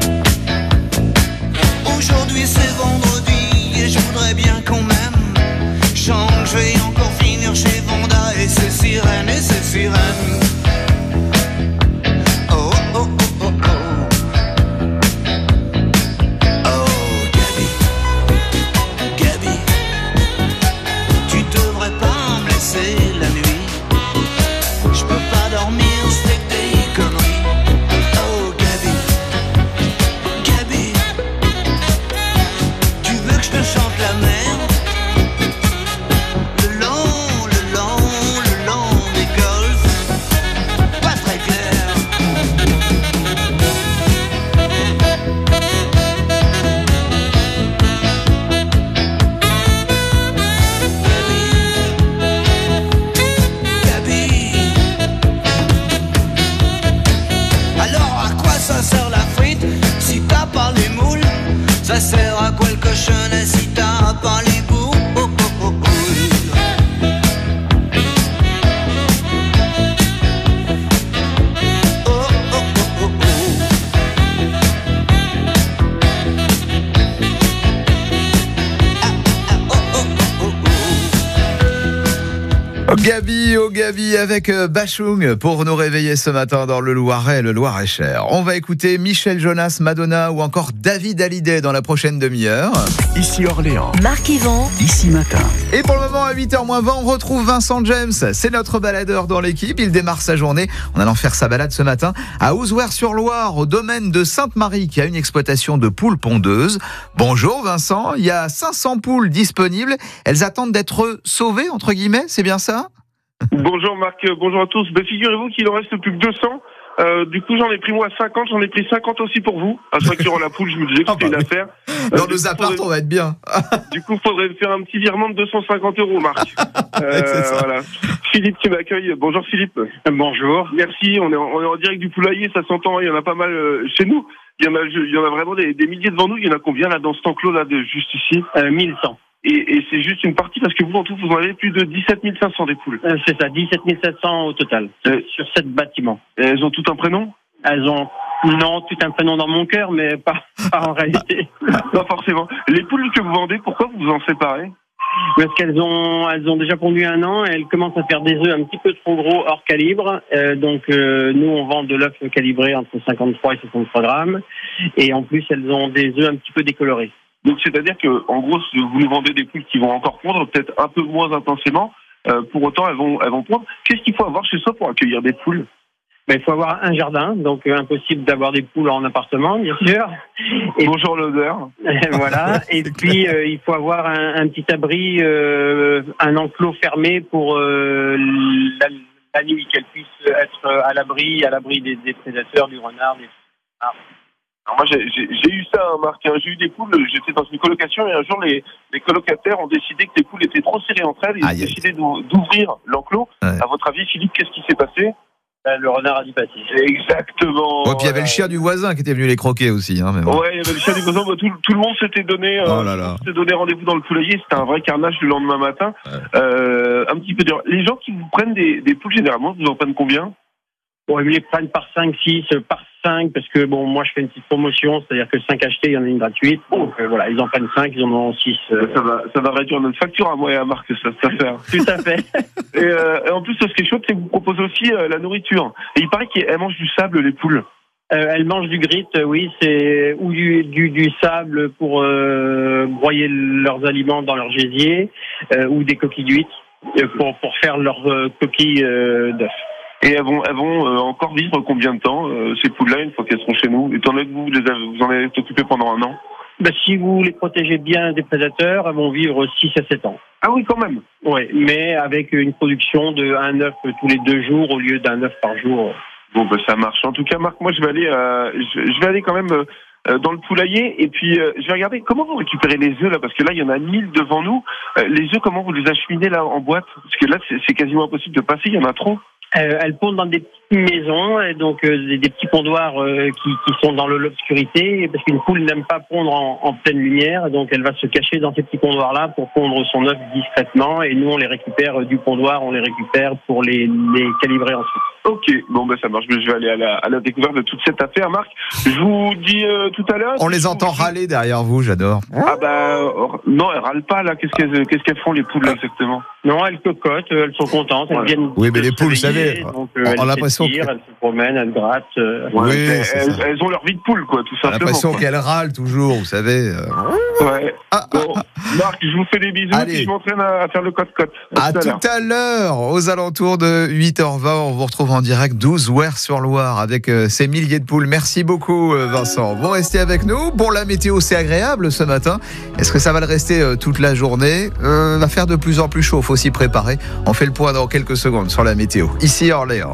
Speaker 16: Aujourd'hui c'est vendredi et je voudrais bien qu'on m'aime. Chante, je vais encore finir chez Vanda et ses sirènes et ses sirènes. Ça sert à quoi le cochonnet si t'as pas les bouts? Oh, oh, oh, oh. Oh, oh, oh, oh,
Speaker 2: oh. Gabi avec Bachung pour nous réveiller ce matin dans le Loiret, le Loir-et-Cher. On va écouter Michel Jonas, Madonna ou encore David Hallyday dans la prochaine demi-heure.
Speaker 3: Ici Orléans.
Speaker 8: Marc Yvan.
Speaker 3: Ici Matin.
Speaker 2: Et pour le moment, à 8h20, on retrouve Vincent James. C'est notre baladeur dans l'équipe. Il démarre sa journée en allant faire sa balade ce matin à Ouzouer-sur-Loire, au domaine de Sainte-Marie, qui a une exploitation de poules pondeuses. Bonjour Vincent, il y a 500 poules disponibles. Elles attendent d'être sauvées, entre guillemets, c'est bien ça ?
Speaker 21: Bonjour Marc, bonjour à tous. Figurez-vous qu'il en reste plus que 200. Du coup, j'en ai pris moi 50, j'en ai pris 50 aussi pour vous. À chaque heure la poule, je me disais que c'était une affaire.
Speaker 2: Dans nos apparts, on va être bien.
Speaker 21: Du coup, il faudrait me faire un petit virement de 250 €, Marc. Voilà. Philippe qui m'accueille. Bonjour Philippe.
Speaker 22: Bonjour.
Speaker 21: Merci, on est en direct du poulailler, ça s'entend, il y en a pas mal chez nous. Il y en a vraiment des milliers devant nous. Il y en a combien là dans cet enclos là, juste ici?
Speaker 22: 1100.
Speaker 21: Et c'est juste une partie parce que vous, en tout, vous en avez plus de 17 500 des poules.
Speaker 22: C'est ça, 17 700 au total, sur 7 bâtiments.
Speaker 21: Et elles ont tout un prénom?
Speaker 22: Elles ont, non, tout un prénom dans mon cœur, mais pas en réalité.
Speaker 21: Pas forcément. Les poules que vous vendez, pourquoi vous vous en séparez?
Speaker 22: Parce qu'elles ont déjà pondu 1 an, et elles commencent à faire des œufs un petit peu trop gros hors calibre. Donc nous, on vend de l'œuf calibré entre 53 et 63 grammes. Et en plus, elles ont des œufs un petit peu décolorés.
Speaker 21: Donc c'est-à-dire que, en gros, vous nous vendez des poules qui vont encore pondre, peut-être un peu moins intensément. Pour autant, elles vont pondre. Qu'est-ce qu'il faut avoir chez soi pour accueillir des poules?
Speaker 22: Il faut avoir un jardin, donc impossible d'avoir des poules en appartement, bien sûr.
Speaker 21: Et bonjour l'odeur.
Speaker 22: Voilà. Et puis il faut avoir un petit abri, un enclos fermé pour la nuit, qu'elles puissent être à l'abri des prédateurs, du renard, des renards.
Speaker 21: Alors moi j'ai eu ça, Marc, j'ai eu des poules, j'étais dans une colocation et un jour les colocataires ont décidé que les poules étaient trop serrées entre elles, ils ont décidé d'ouvrir l'enclos. Ouais. À votre avis, Philippe, qu'est-ce qui s'est passé?
Speaker 22: Le renard a dû passer.
Speaker 21: Exactement.
Speaker 2: Ouais, puis il y avait le chien du voisin qui était venu les croquer aussi. Hein, mais bon.
Speaker 21: Ouais, il y avait le chien du voisin, tout le monde s'était donné, donné rendez-vous dans le poulailler, c'était un vrai carnage le lendemain matin. Ouais. Un petit peu dur. Les gens qui vous prennent des poules, généralement, vous en prennent combien?
Speaker 22: Bon, ils me les prennent par 5, 6, par 5, parce que bon, moi je fais une petite promotion, c'est-à-dire que 5 achetés, il y en a une gratuite. Donc voilà, ils en prennent 5, ils en ont 6.
Speaker 21: Ça va réduire notre facture à moi et à Marc, cette affaire.
Speaker 22: Tout à fait.
Speaker 21: Et en plus, ce qui est chouette, c'est que vous proposez aussi la nourriture. Et il paraît qu'elles mangent du sable, les poules.
Speaker 22: Elles mangent du grit, oui, c'est ou du sable pour broyer leurs aliments dans leur gésier, ou des coquilles d'huîtres pour faire leurs coquilles d'œufs.
Speaker 21: Et elles vont encore vivre combien de temps, ces poules-là, une fois qu'elles seront chez nous? Étant donné que vous en êtes occupé pendant un an?
Speaker 22: Si vous les protégez bien des prédateurs, elles vont vivre 6 à 7 ans.
Speaker 21: Ah oui, quand même.
Speaker 22: Oui, mais avec une production de 1 œuf tous les 2 jours au lieu d'1 œuf par jour.
Speaker 21: Bon, ça marche. En tout cas, Marc, moi, je vais aller quand même dans le poulailler, et puis je vais regarder comment vous récupérez les œufs là, parce que là, il y en a 1000 devant nous. Les œufs, comment vous les acheminez là en boîte? Parce que là, c'est quasiment impossible de passer, il y en a trop.
Speaker 22: Elles pondent dans des petites maisons, et donc des petits pondoirs qui sont dans l'obscurité, parce qu'une poule n'aime pas pondre en pleine lumière, donc elle va se cacher dans ces petits pondoirs-là pour pondre son œuf discrètement, et nous on les récupère du pondoir, on les récupère pour les calibrer ensuite.
Speaker 21: Ok, bon ça marche, je vais aller à la découverte de toute cette affaire, Marc. Je vous dis tout à l'heure.
Speaker 2: On les entend râler derrière vous, j'adore.
Speaker 21: Ah non, elles râlent pas là, qu'est-ce qu'elles font les poules là exactement?
Speaker 22: Non, elles cocotent, elles sont contentes, elles viennent.
Speaker 2: Oui, mais les poules, vous savez,
Speaker 22: donc,
Speaker 2: on a l'impression
Speaker 22: elles se promènent, elles grattent.
Speaker 2: Oui,
Speaker 21: elles ont leur vie de poule, quoi, tout simplement.
Speaker 2: On a l'impression qu'elles râlent toujours, vous savez.
Speaker 21: Ouais. Bon, Marc, je vous fais des bisous, et je m'entraîne à faire le cote-cote.
Speaker 2: À tout à l'heure, aux alentours de 8h20, on vous retrouve en direct 12 Ouers-sur-Loire avec ces milliers de poules. Merci beaucoup, Vincent. Vous restez avec nous. Bon, la météo, c'est agréable ce matin. Est-ce que ça va le rester toute la journée? Va faire de plus en plus chaud, faut s'y préparer. On fait le point dans quelques secondes sur la météo. Ici, Orléans.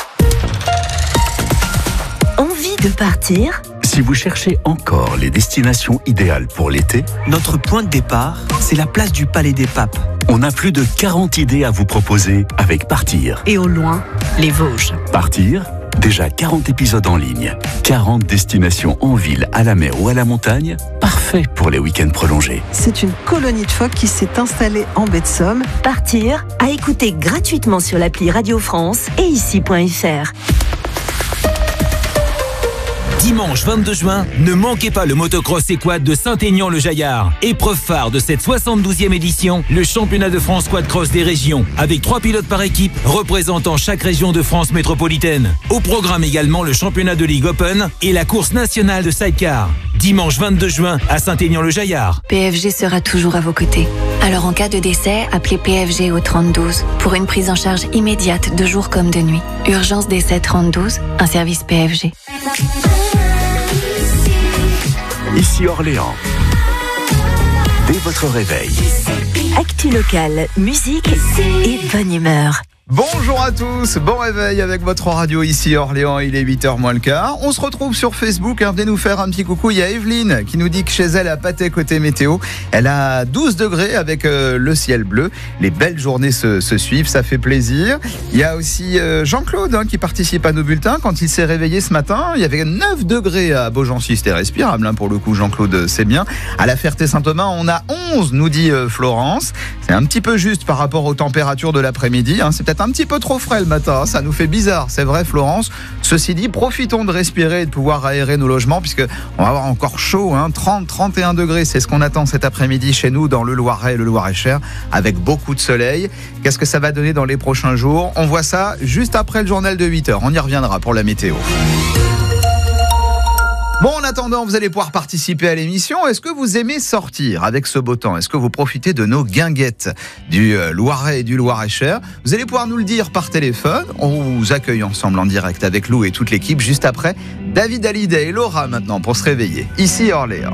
Speaker 8: Envie de partir?
Speaker 3: Si vous cherchez encore les destinations idéales pour l'été,
Speaker 1: notre point de départ, c'est la place du Palais des Papes.
Speaker 3: On a plus de 40 idées à vous proposer avec Partir.
Speaker 8: Et au loin, les Vosges.
Speaker 3: Partir, déjà 40 épisodes en ligne, 40 destinations en ville, à la mer ou à la montagne, parfait pour les week-ends prolongés.
Speaker 5: C'est une colonie de phoques qui s'est installée en baie de Somme.
Speaker 8: Partir, à écouter gratuitement sur l'appli Radio France et ici.fr.
Speaker 1: Dimanche 22 juin, ne manquez pas le motocross Quad de Saint-Aignan-le-Jaillard. Épreuve phare de cette 72e édition, le championnat de France Quad Cross des régions, avec 3 pilotes par équipe représentant chaque région de France métropolitaine. Au programme également le championnat de Ligue Open et la course nationale de sidecar. Dimanche 22 juin à Saint-Aignan-le-Jaillard.
Speaker 23: PFG sera toujours à vos côtés. Alors en cas de décès, appelez PFG au 3012 pour une prise en charge immédiate de jour comme de nuit. Urgence décès 3012, un service PFG.
Speaker 3: Ici Orléans. Dès votre réveil.
Speaker 8: Actu locale, musique et bonne humeur.
Speaker 2: Bonjour à tous, bon réveil avec votre radio ici Orléans, il est 8h moins le quart. On se retrouve sur Facebook, venez nous faire un petit coucou. Il y a Evelyne qui nous dit que chez elle à Patay côté météo, elle a 12 degrés avec le ciel bleu. Les belles journées se suivent, ça fait plaisir. Il y a aussi Jean-Claude qui participe à nos bulletins. Quand il s'est réveillé ce matin, il y avait 9 degrés à Beaugency, c'était respirable pour le coup, Jean-Claude, c'est bien. À la Ferté-Saint-Thomas, on a 11, nous dit Florence. C'est un petit peu juste par rapport aux températures de l'après-midi, c'est peut-être un petit peu trop frais le matin, ça nous fait bizarre, c'est vrai Florence. Ceci dit, profitons de respirer et de pouvoir aérer nos logements puisque on va avoir encore chaud, 30-31 degrés, c'est ce qu'on attend cet après-midi chez nous dans le Loiret et le Loir-et-Cher avec beaucoup de soleil. Qu'est-ce que ça va donner dans les prochains jours? On voit ça juste après le journal de 8h, on y reviendra pour la météo. Bon, en attendant, vous allez pouvoir participer à l'émission. Est-ce que vous aimez sortir avec ce beau temps? Est-ce que vous profitez de nos guinguettes du Loiret et du Loir-et-Cher? Vous allez pouvoir nous le dire par téléphone. On vous accueille ensemble en direct avec Lou et toute l'équipe juste après. David Hallyday et Laura maintenant pour se réveiller. Ici Orléans.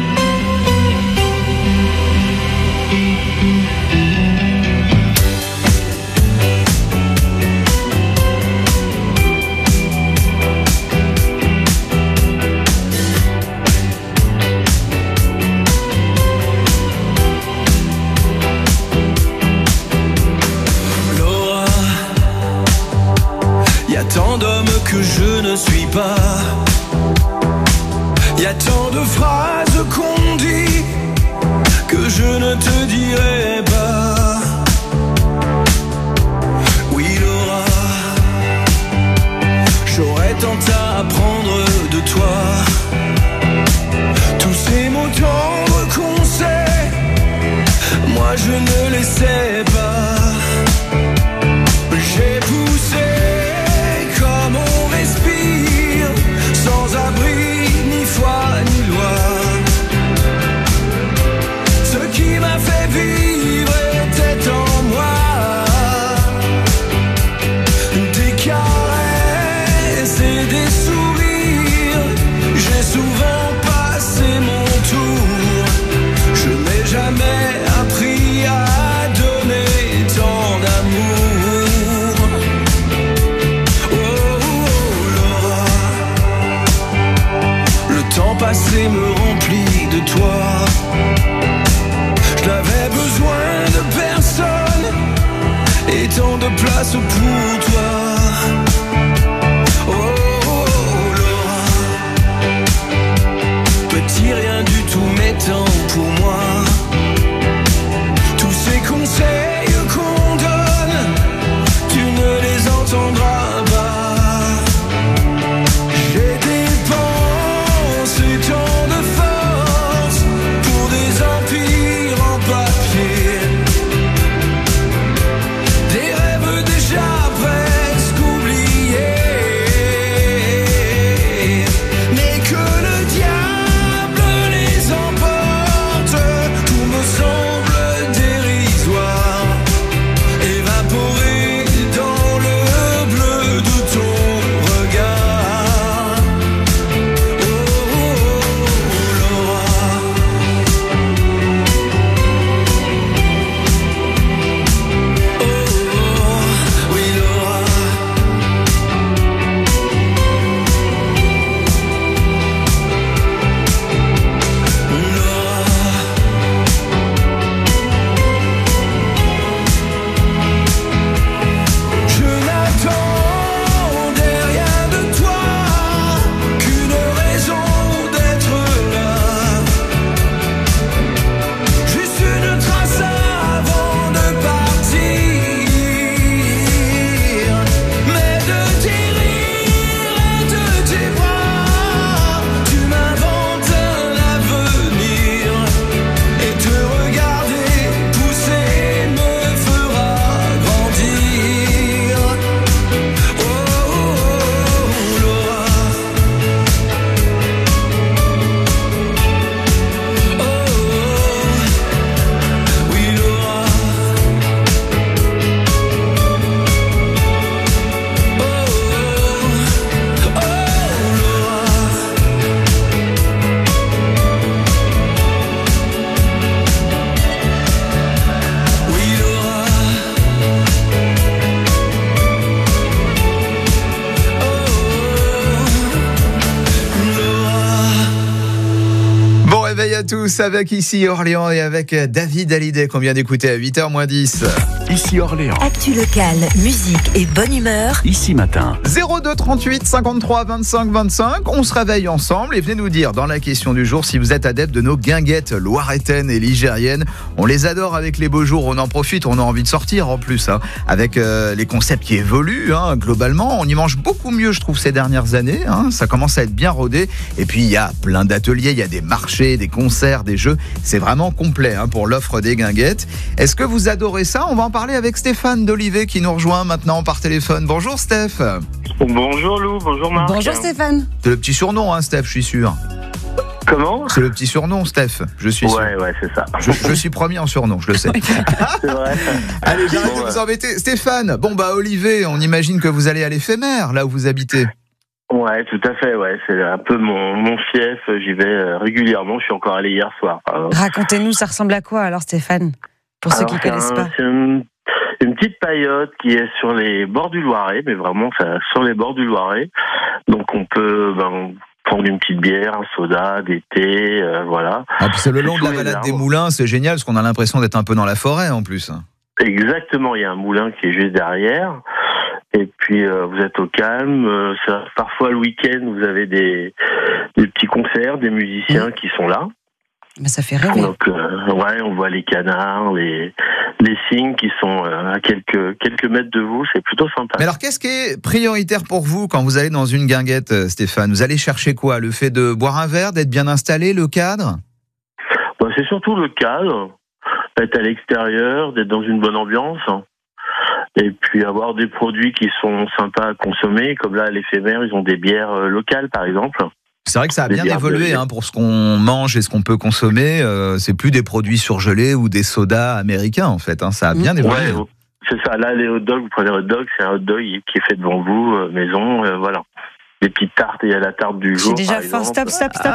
Speaker 16: Tant d'hommes que je ne suis pas. Y a tant de phrases qu'on dit que je ne te dirai pas. Oui Laura, j'aurais tant à apprendre de toi. Tous ces mots tendres qu'on sait, moi je ne les sais pas. J'ai poussé comme on respire, sans passé me remplit de toi. Je n'avais besoin de personne et tant de place pour toi. Laura, petit rien du tout mais tant pour moi. Tous ces conseils qu'on donne, tu ne les entendras pas. J'ai dépensé tant de force pour des empires en papier, des rêves déjà presque oubliés, mais que le diable les emporte. Tout me semble dérisoire, évaporé dans le bleu de ton regard. Laura, oui Laura. Je n'attendais rien de toi qu'une raison d'être là, juste une trace avant de partir, mais de tes rires et de tes bras, tu m'inventes un avenir, et te regarder pousser me fera grandir. Laura, oui Laura, oui Laura.
Speaker 2: Bon réveil à tous avec ici Orléans et avec David Hallyday qu'on vient d'écouter à 8h-10.
Speaker 3: Ici Orléans.
Speaker 9: Actu locale, musique et bonne humeur.
Speaker 3: Ici Matin.
Speaker 2: 02 38 53 25 25. On se réveille ensemble et venez nous dire dans la question du jour si vous êtes adepte de nos guinguettes loiretaines et ligériennes. On les adore avec les beaux jours, on en profite, on a envie de sortir en plus avec les concepts qui évoluent globalement. On y mange beaucoup mieux je trouve ces dernières années, ça commence à être bien rodé et puis il y a plein d'ateliers, il y a des marchés, des concerts, des jeux, c'est vraiment complet pour l'offre des guinguettes. Est-ce que vous adorez ça? On va en parler avec Stéphane d'Olivet qui nous rejoint maintenant par téléphone. Bonjour Steph.
Speaker 6: Bonjour Lou, bonjour Marc.
Speaker 4: Bonjour Stéphane.
Speaker 2: C'est le petit surnom Steph, je suis sûr.
Speaker 6: Comment?
Speaker 2: C'est le petit surnom Steph, je suis sûr.
Speaker 6: Ouais, c'est ça.
Speaker 2: Je suis premier en surnom, je le sais.
Speaker 6: C'est vrai.
Speaker 2: Allez, j'arrête de vous embêter. Stéphane, Olivet, on imagine que vous allez à l'éphémère, là où vous habitez.
Speaker 6: Ouais, tout à fait, ouais. C'est un peu mon fief, j'y vais régulièrement, je suis encore allé hier soir.
Speaker 4: Racontez-nous, ça ressemble à quoi alors Stéphane? Pour ceux qui ne connaissent pas.
Speaker 6: C'est une petite paillote qui est sur les bords du Loiret, mais vraiment sur les bords du Loiret. Donc on peut prendre une petite bière, un soda, des thés, voilà.
Speaker 2: Ah, puis c'est le long de la balade des moulins, c'est génial, parce qu'on a l'impression d'être un peu dans la forêt en plus.
Speaker 6: Exactement, il y a un moulin qui est juste derrière. Et puis vous êtes au calme. Parfois le week-end, vous avez des petits concerts, des musiciens qui sont là.
Speaker 4: Mais ça fait rêver.
Speaker 6: Donc on voit les canards, les cygnes qui sont à quelques mètres de vous, c'est plutôt sympa.
Speaker 2: Mais alors qu'est-ce qui est prioritaire pour vous quand vous allez dans une guinguette, Stéphane? Vous allez chercher quoi? Le fait de boire un verre, d'être bien installé, le cadre?
Speaker 6: C'est surtout le cadre, être à l'extérieur, d'être dans une bonne ambiance. Et puis avoir des produits qui sont sympas à consommer, comme là à l'éphémère, ils ont des bières locales par exemple.
Speaker 2: C'est vrai que ça a bien évolué pour ce qu'on mange et ce qu'on peut consommer. C'est plus des produits surgelés ou des sodas américains en fait. Ça a bien évolué.
Speaker 6: Ouais, c'est ça. Là, les hot dogs, vous prenez un hot dog, c'est un hot dog qui est fait devant vous, maison, voilà. Des petites tartes, il y a la tarte du jour.
Speaker 4: J'ai déjà faim, stop.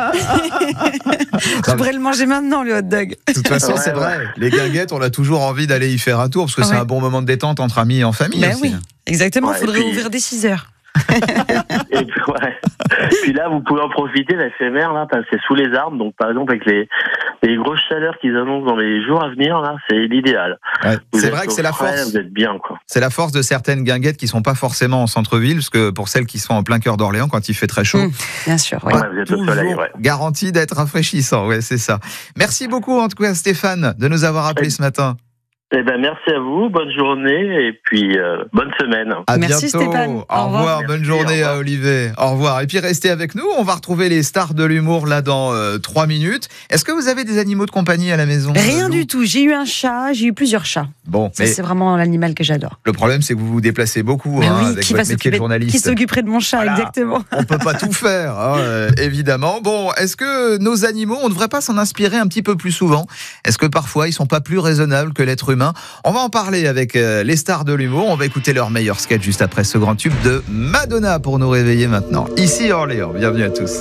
Speaker 4: Je pourrais le manger maintenant, le hot dog.
Speaker 2: De toute façon, c'est vrai. Les guinguettes, on a toujours envie d'aller y faire un tour parce que c'est un bon moment de détente entre amis et en famille.
Speaker 4: Ben aussi. Oui, exactement. Il faudrait ouvrir dès 6h.
Speaker 6: Et puis, ouais. Puis là, vous pouvez en profiter, la FMR, là, parce que c'est sous les arbres. Donc, par exemple, avec les grosses chaleurs qu'ils annoncent dans les jours à venir, là, c'est l'idéal.
Speaker 2: Ouais. C'est vrai que c'est la force.
Speaker 6: Vous êtes bien, quoi.
Speaker 2: C'est la force de certaines guinguettes qui sont pas forcément en centre-ville, parce que pour celles qui sont en plein cœur d'Orléans, quand il fait très chaud.
Speaker 4: Bien sûr,
Speaker 6: ouais. Vous êtes au soleil, ouais.
Speaker 2: Garanti d'être rafraîchissant, ouais, c'est ça. Merci beaucoup, en tout cas, Stéphane, de nous avoir appelé ce matin.
Speaker 6: Eh ben, merci à vous, bonne journée et puis bonne semaine.
Speaker 2: À
Speaker 4: Merci
Speaker 2: bientôt.
Speaker 4: Stéphane.
Speaker 2: Au revoir, bonne journée à Olivier. Au revoir. Et puis restez avec nous, on va retrouver les stars de l'humour là dans 3 minutes. Est-ce que vous avez des animaux de compagnie à la maison?
Speaker 4: Rien du tout, j'ai eu un chat, j'ai eu plusieurs chats.
Speaker 2: Bon,
Speaker 4: ça, c'est vraiment l'animal que j'adore.
Speaker 2: Le problème, c'est que vous vous déplacez beaucoup
Speaker 4: oui,
Speaker 2: avec votre métier de journaliste.
Speaker 4: Qui s'occuperait de mon chat, voilà. Exactement.
Speaker 2: On peut pas tout faire, évidemment. Bon, est-ce que nos animaux, on ne devrait pas s'en inspirer un petit peu plus souvent? Est-ce que parfois, ils sont pas plus raisonnables que l'être humain? On va en parler avec les stars de l'humour. On va écouter leur meilleur sketch juste après ce grand tube de Madonna pour nous réveiller maintenant. Ici Orléans, bienvenue à tous.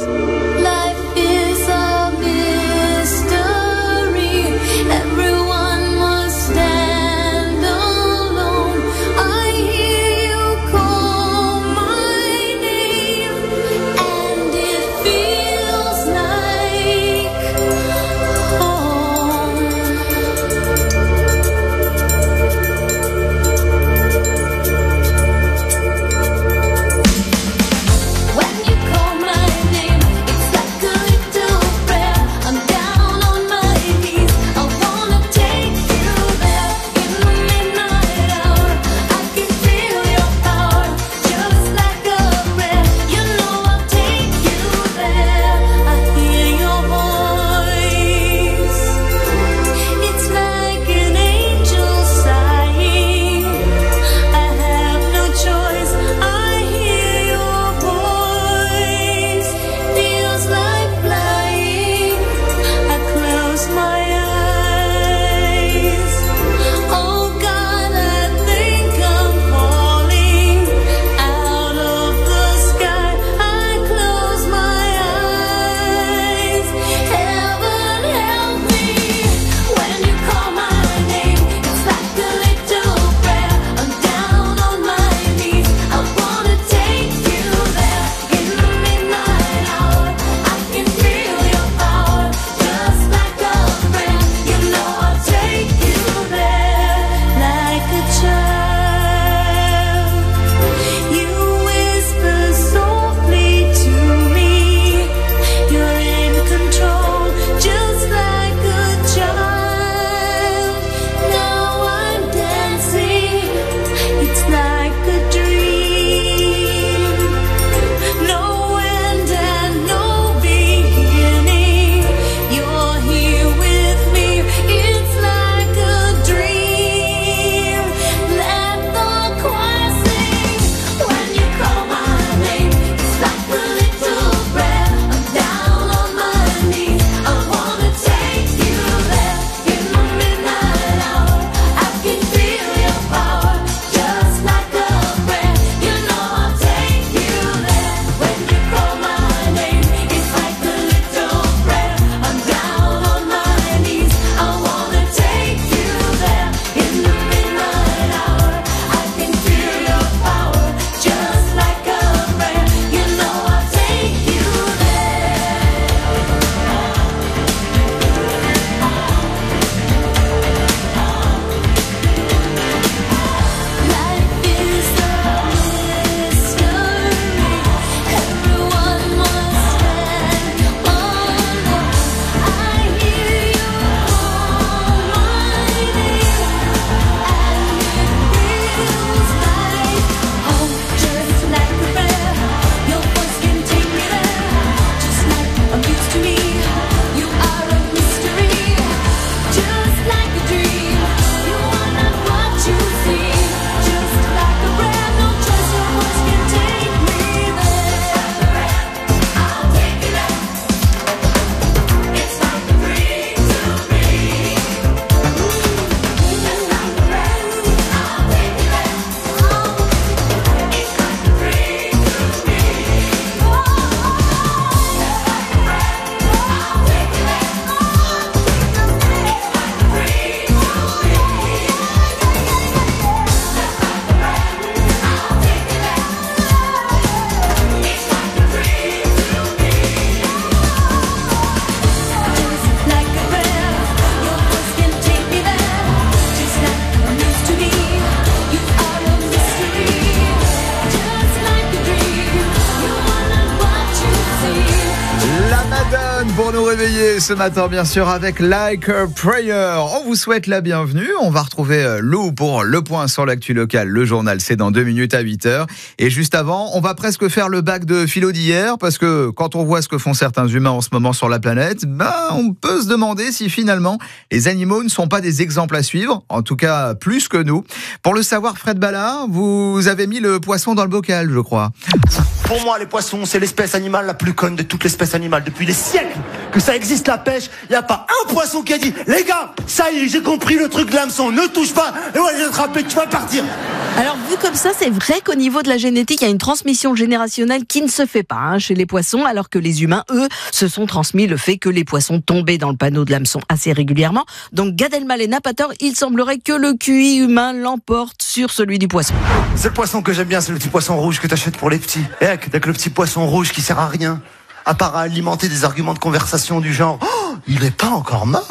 Speaker 2: pour nous réveiller ce matin, bien sûr, avec Like a Prayer. On vous souhaite la bienvenue. On va retrouver Lou pour le point sur l'actu locale. Le journal, c'est dans 2 minutes à 8h. Et juste avant, on va presque faire le bac de philo d'hier, parce que quand on voit ce que font certains humains en ce moment sur la planète, on peut se demander si finalement les animaux ne sont pas des exemples à suivre, en tout cas plus que nous. Pour le savoir, Fred Ballard, vous avez mis le poisson dans le bocal, je crois.
Speaker 10: Pour moi, les poissons, c'est l'espèce animale la plus conne de toutes les espèces animales. Depuis des siècles que ça existe la pêche, il n'y a pas un poisson qui a dit « Les gars, ça y est, j'ai compris le truc de l'hameçon, ne touche pas, et ouais, je vais attraper, tu vas partir !»
Speaker 11: Alors, vu comme ça, c'est vrai qu'au niveau de la génétique, il y a une transmission générationnelle qui ne se fait pas chez les poissons, alors que les humains, eux, se sont transmis le fait que les poissons tombaient dans le panneau de l'hameçon assez régulièrement. Donc, Gad Elmaleh n'a pas tort, il semblerait que le QI humain l'emporte sur celui du poisson.
Speaker 10: C'est le poisson que j'aime bien, c'est le petit poisson rouge que t'achètes pour les petits. Avec le petit poisson rouge qui sert à rien, à part à alimenter des arguments de conversation du genre « Oh, il n'est pas encore mort !»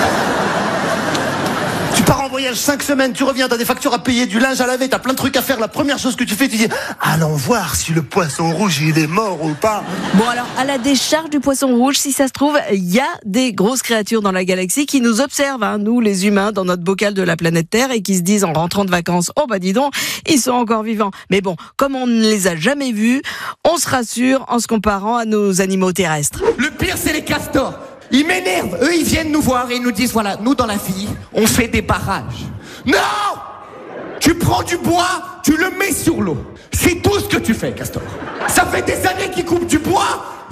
Speaker 10: Tu pars en voyage 5 semaines, tu reviens, t'as des factures à payer, du linge à laver, t'as plein de trucs à faire. La première chose que tu fais, tu dis « Allons voir si le poisson rouge, il est mort ou pas !»
Speaker 11: Bon alors, à la décharge du poisson rouge, si ça se trouve, il y a des grosses créatures dans la galaxie qui nous observent, nous les humains, dans notre bocal de la planète Terre, et qui se disent en rentrant de vacances « Oh bah dis donc, ils sont encore vivants !» Mais bon, comme on ne les a jamais vus, on se rassure en se comparant à nos animaux terrestres.
Speaker 12: Le pire, c'est les castors. Ils m'énervent. Eux, ils viennent nous voir et ils nous disent, voilà, nous, dans la vie, on fait des barrages. Non! Tu prends du bois, tu le mets sur l'eau. C'est tout ce que tu fais, castor. Ça fait des années qu'ils coupent du bois,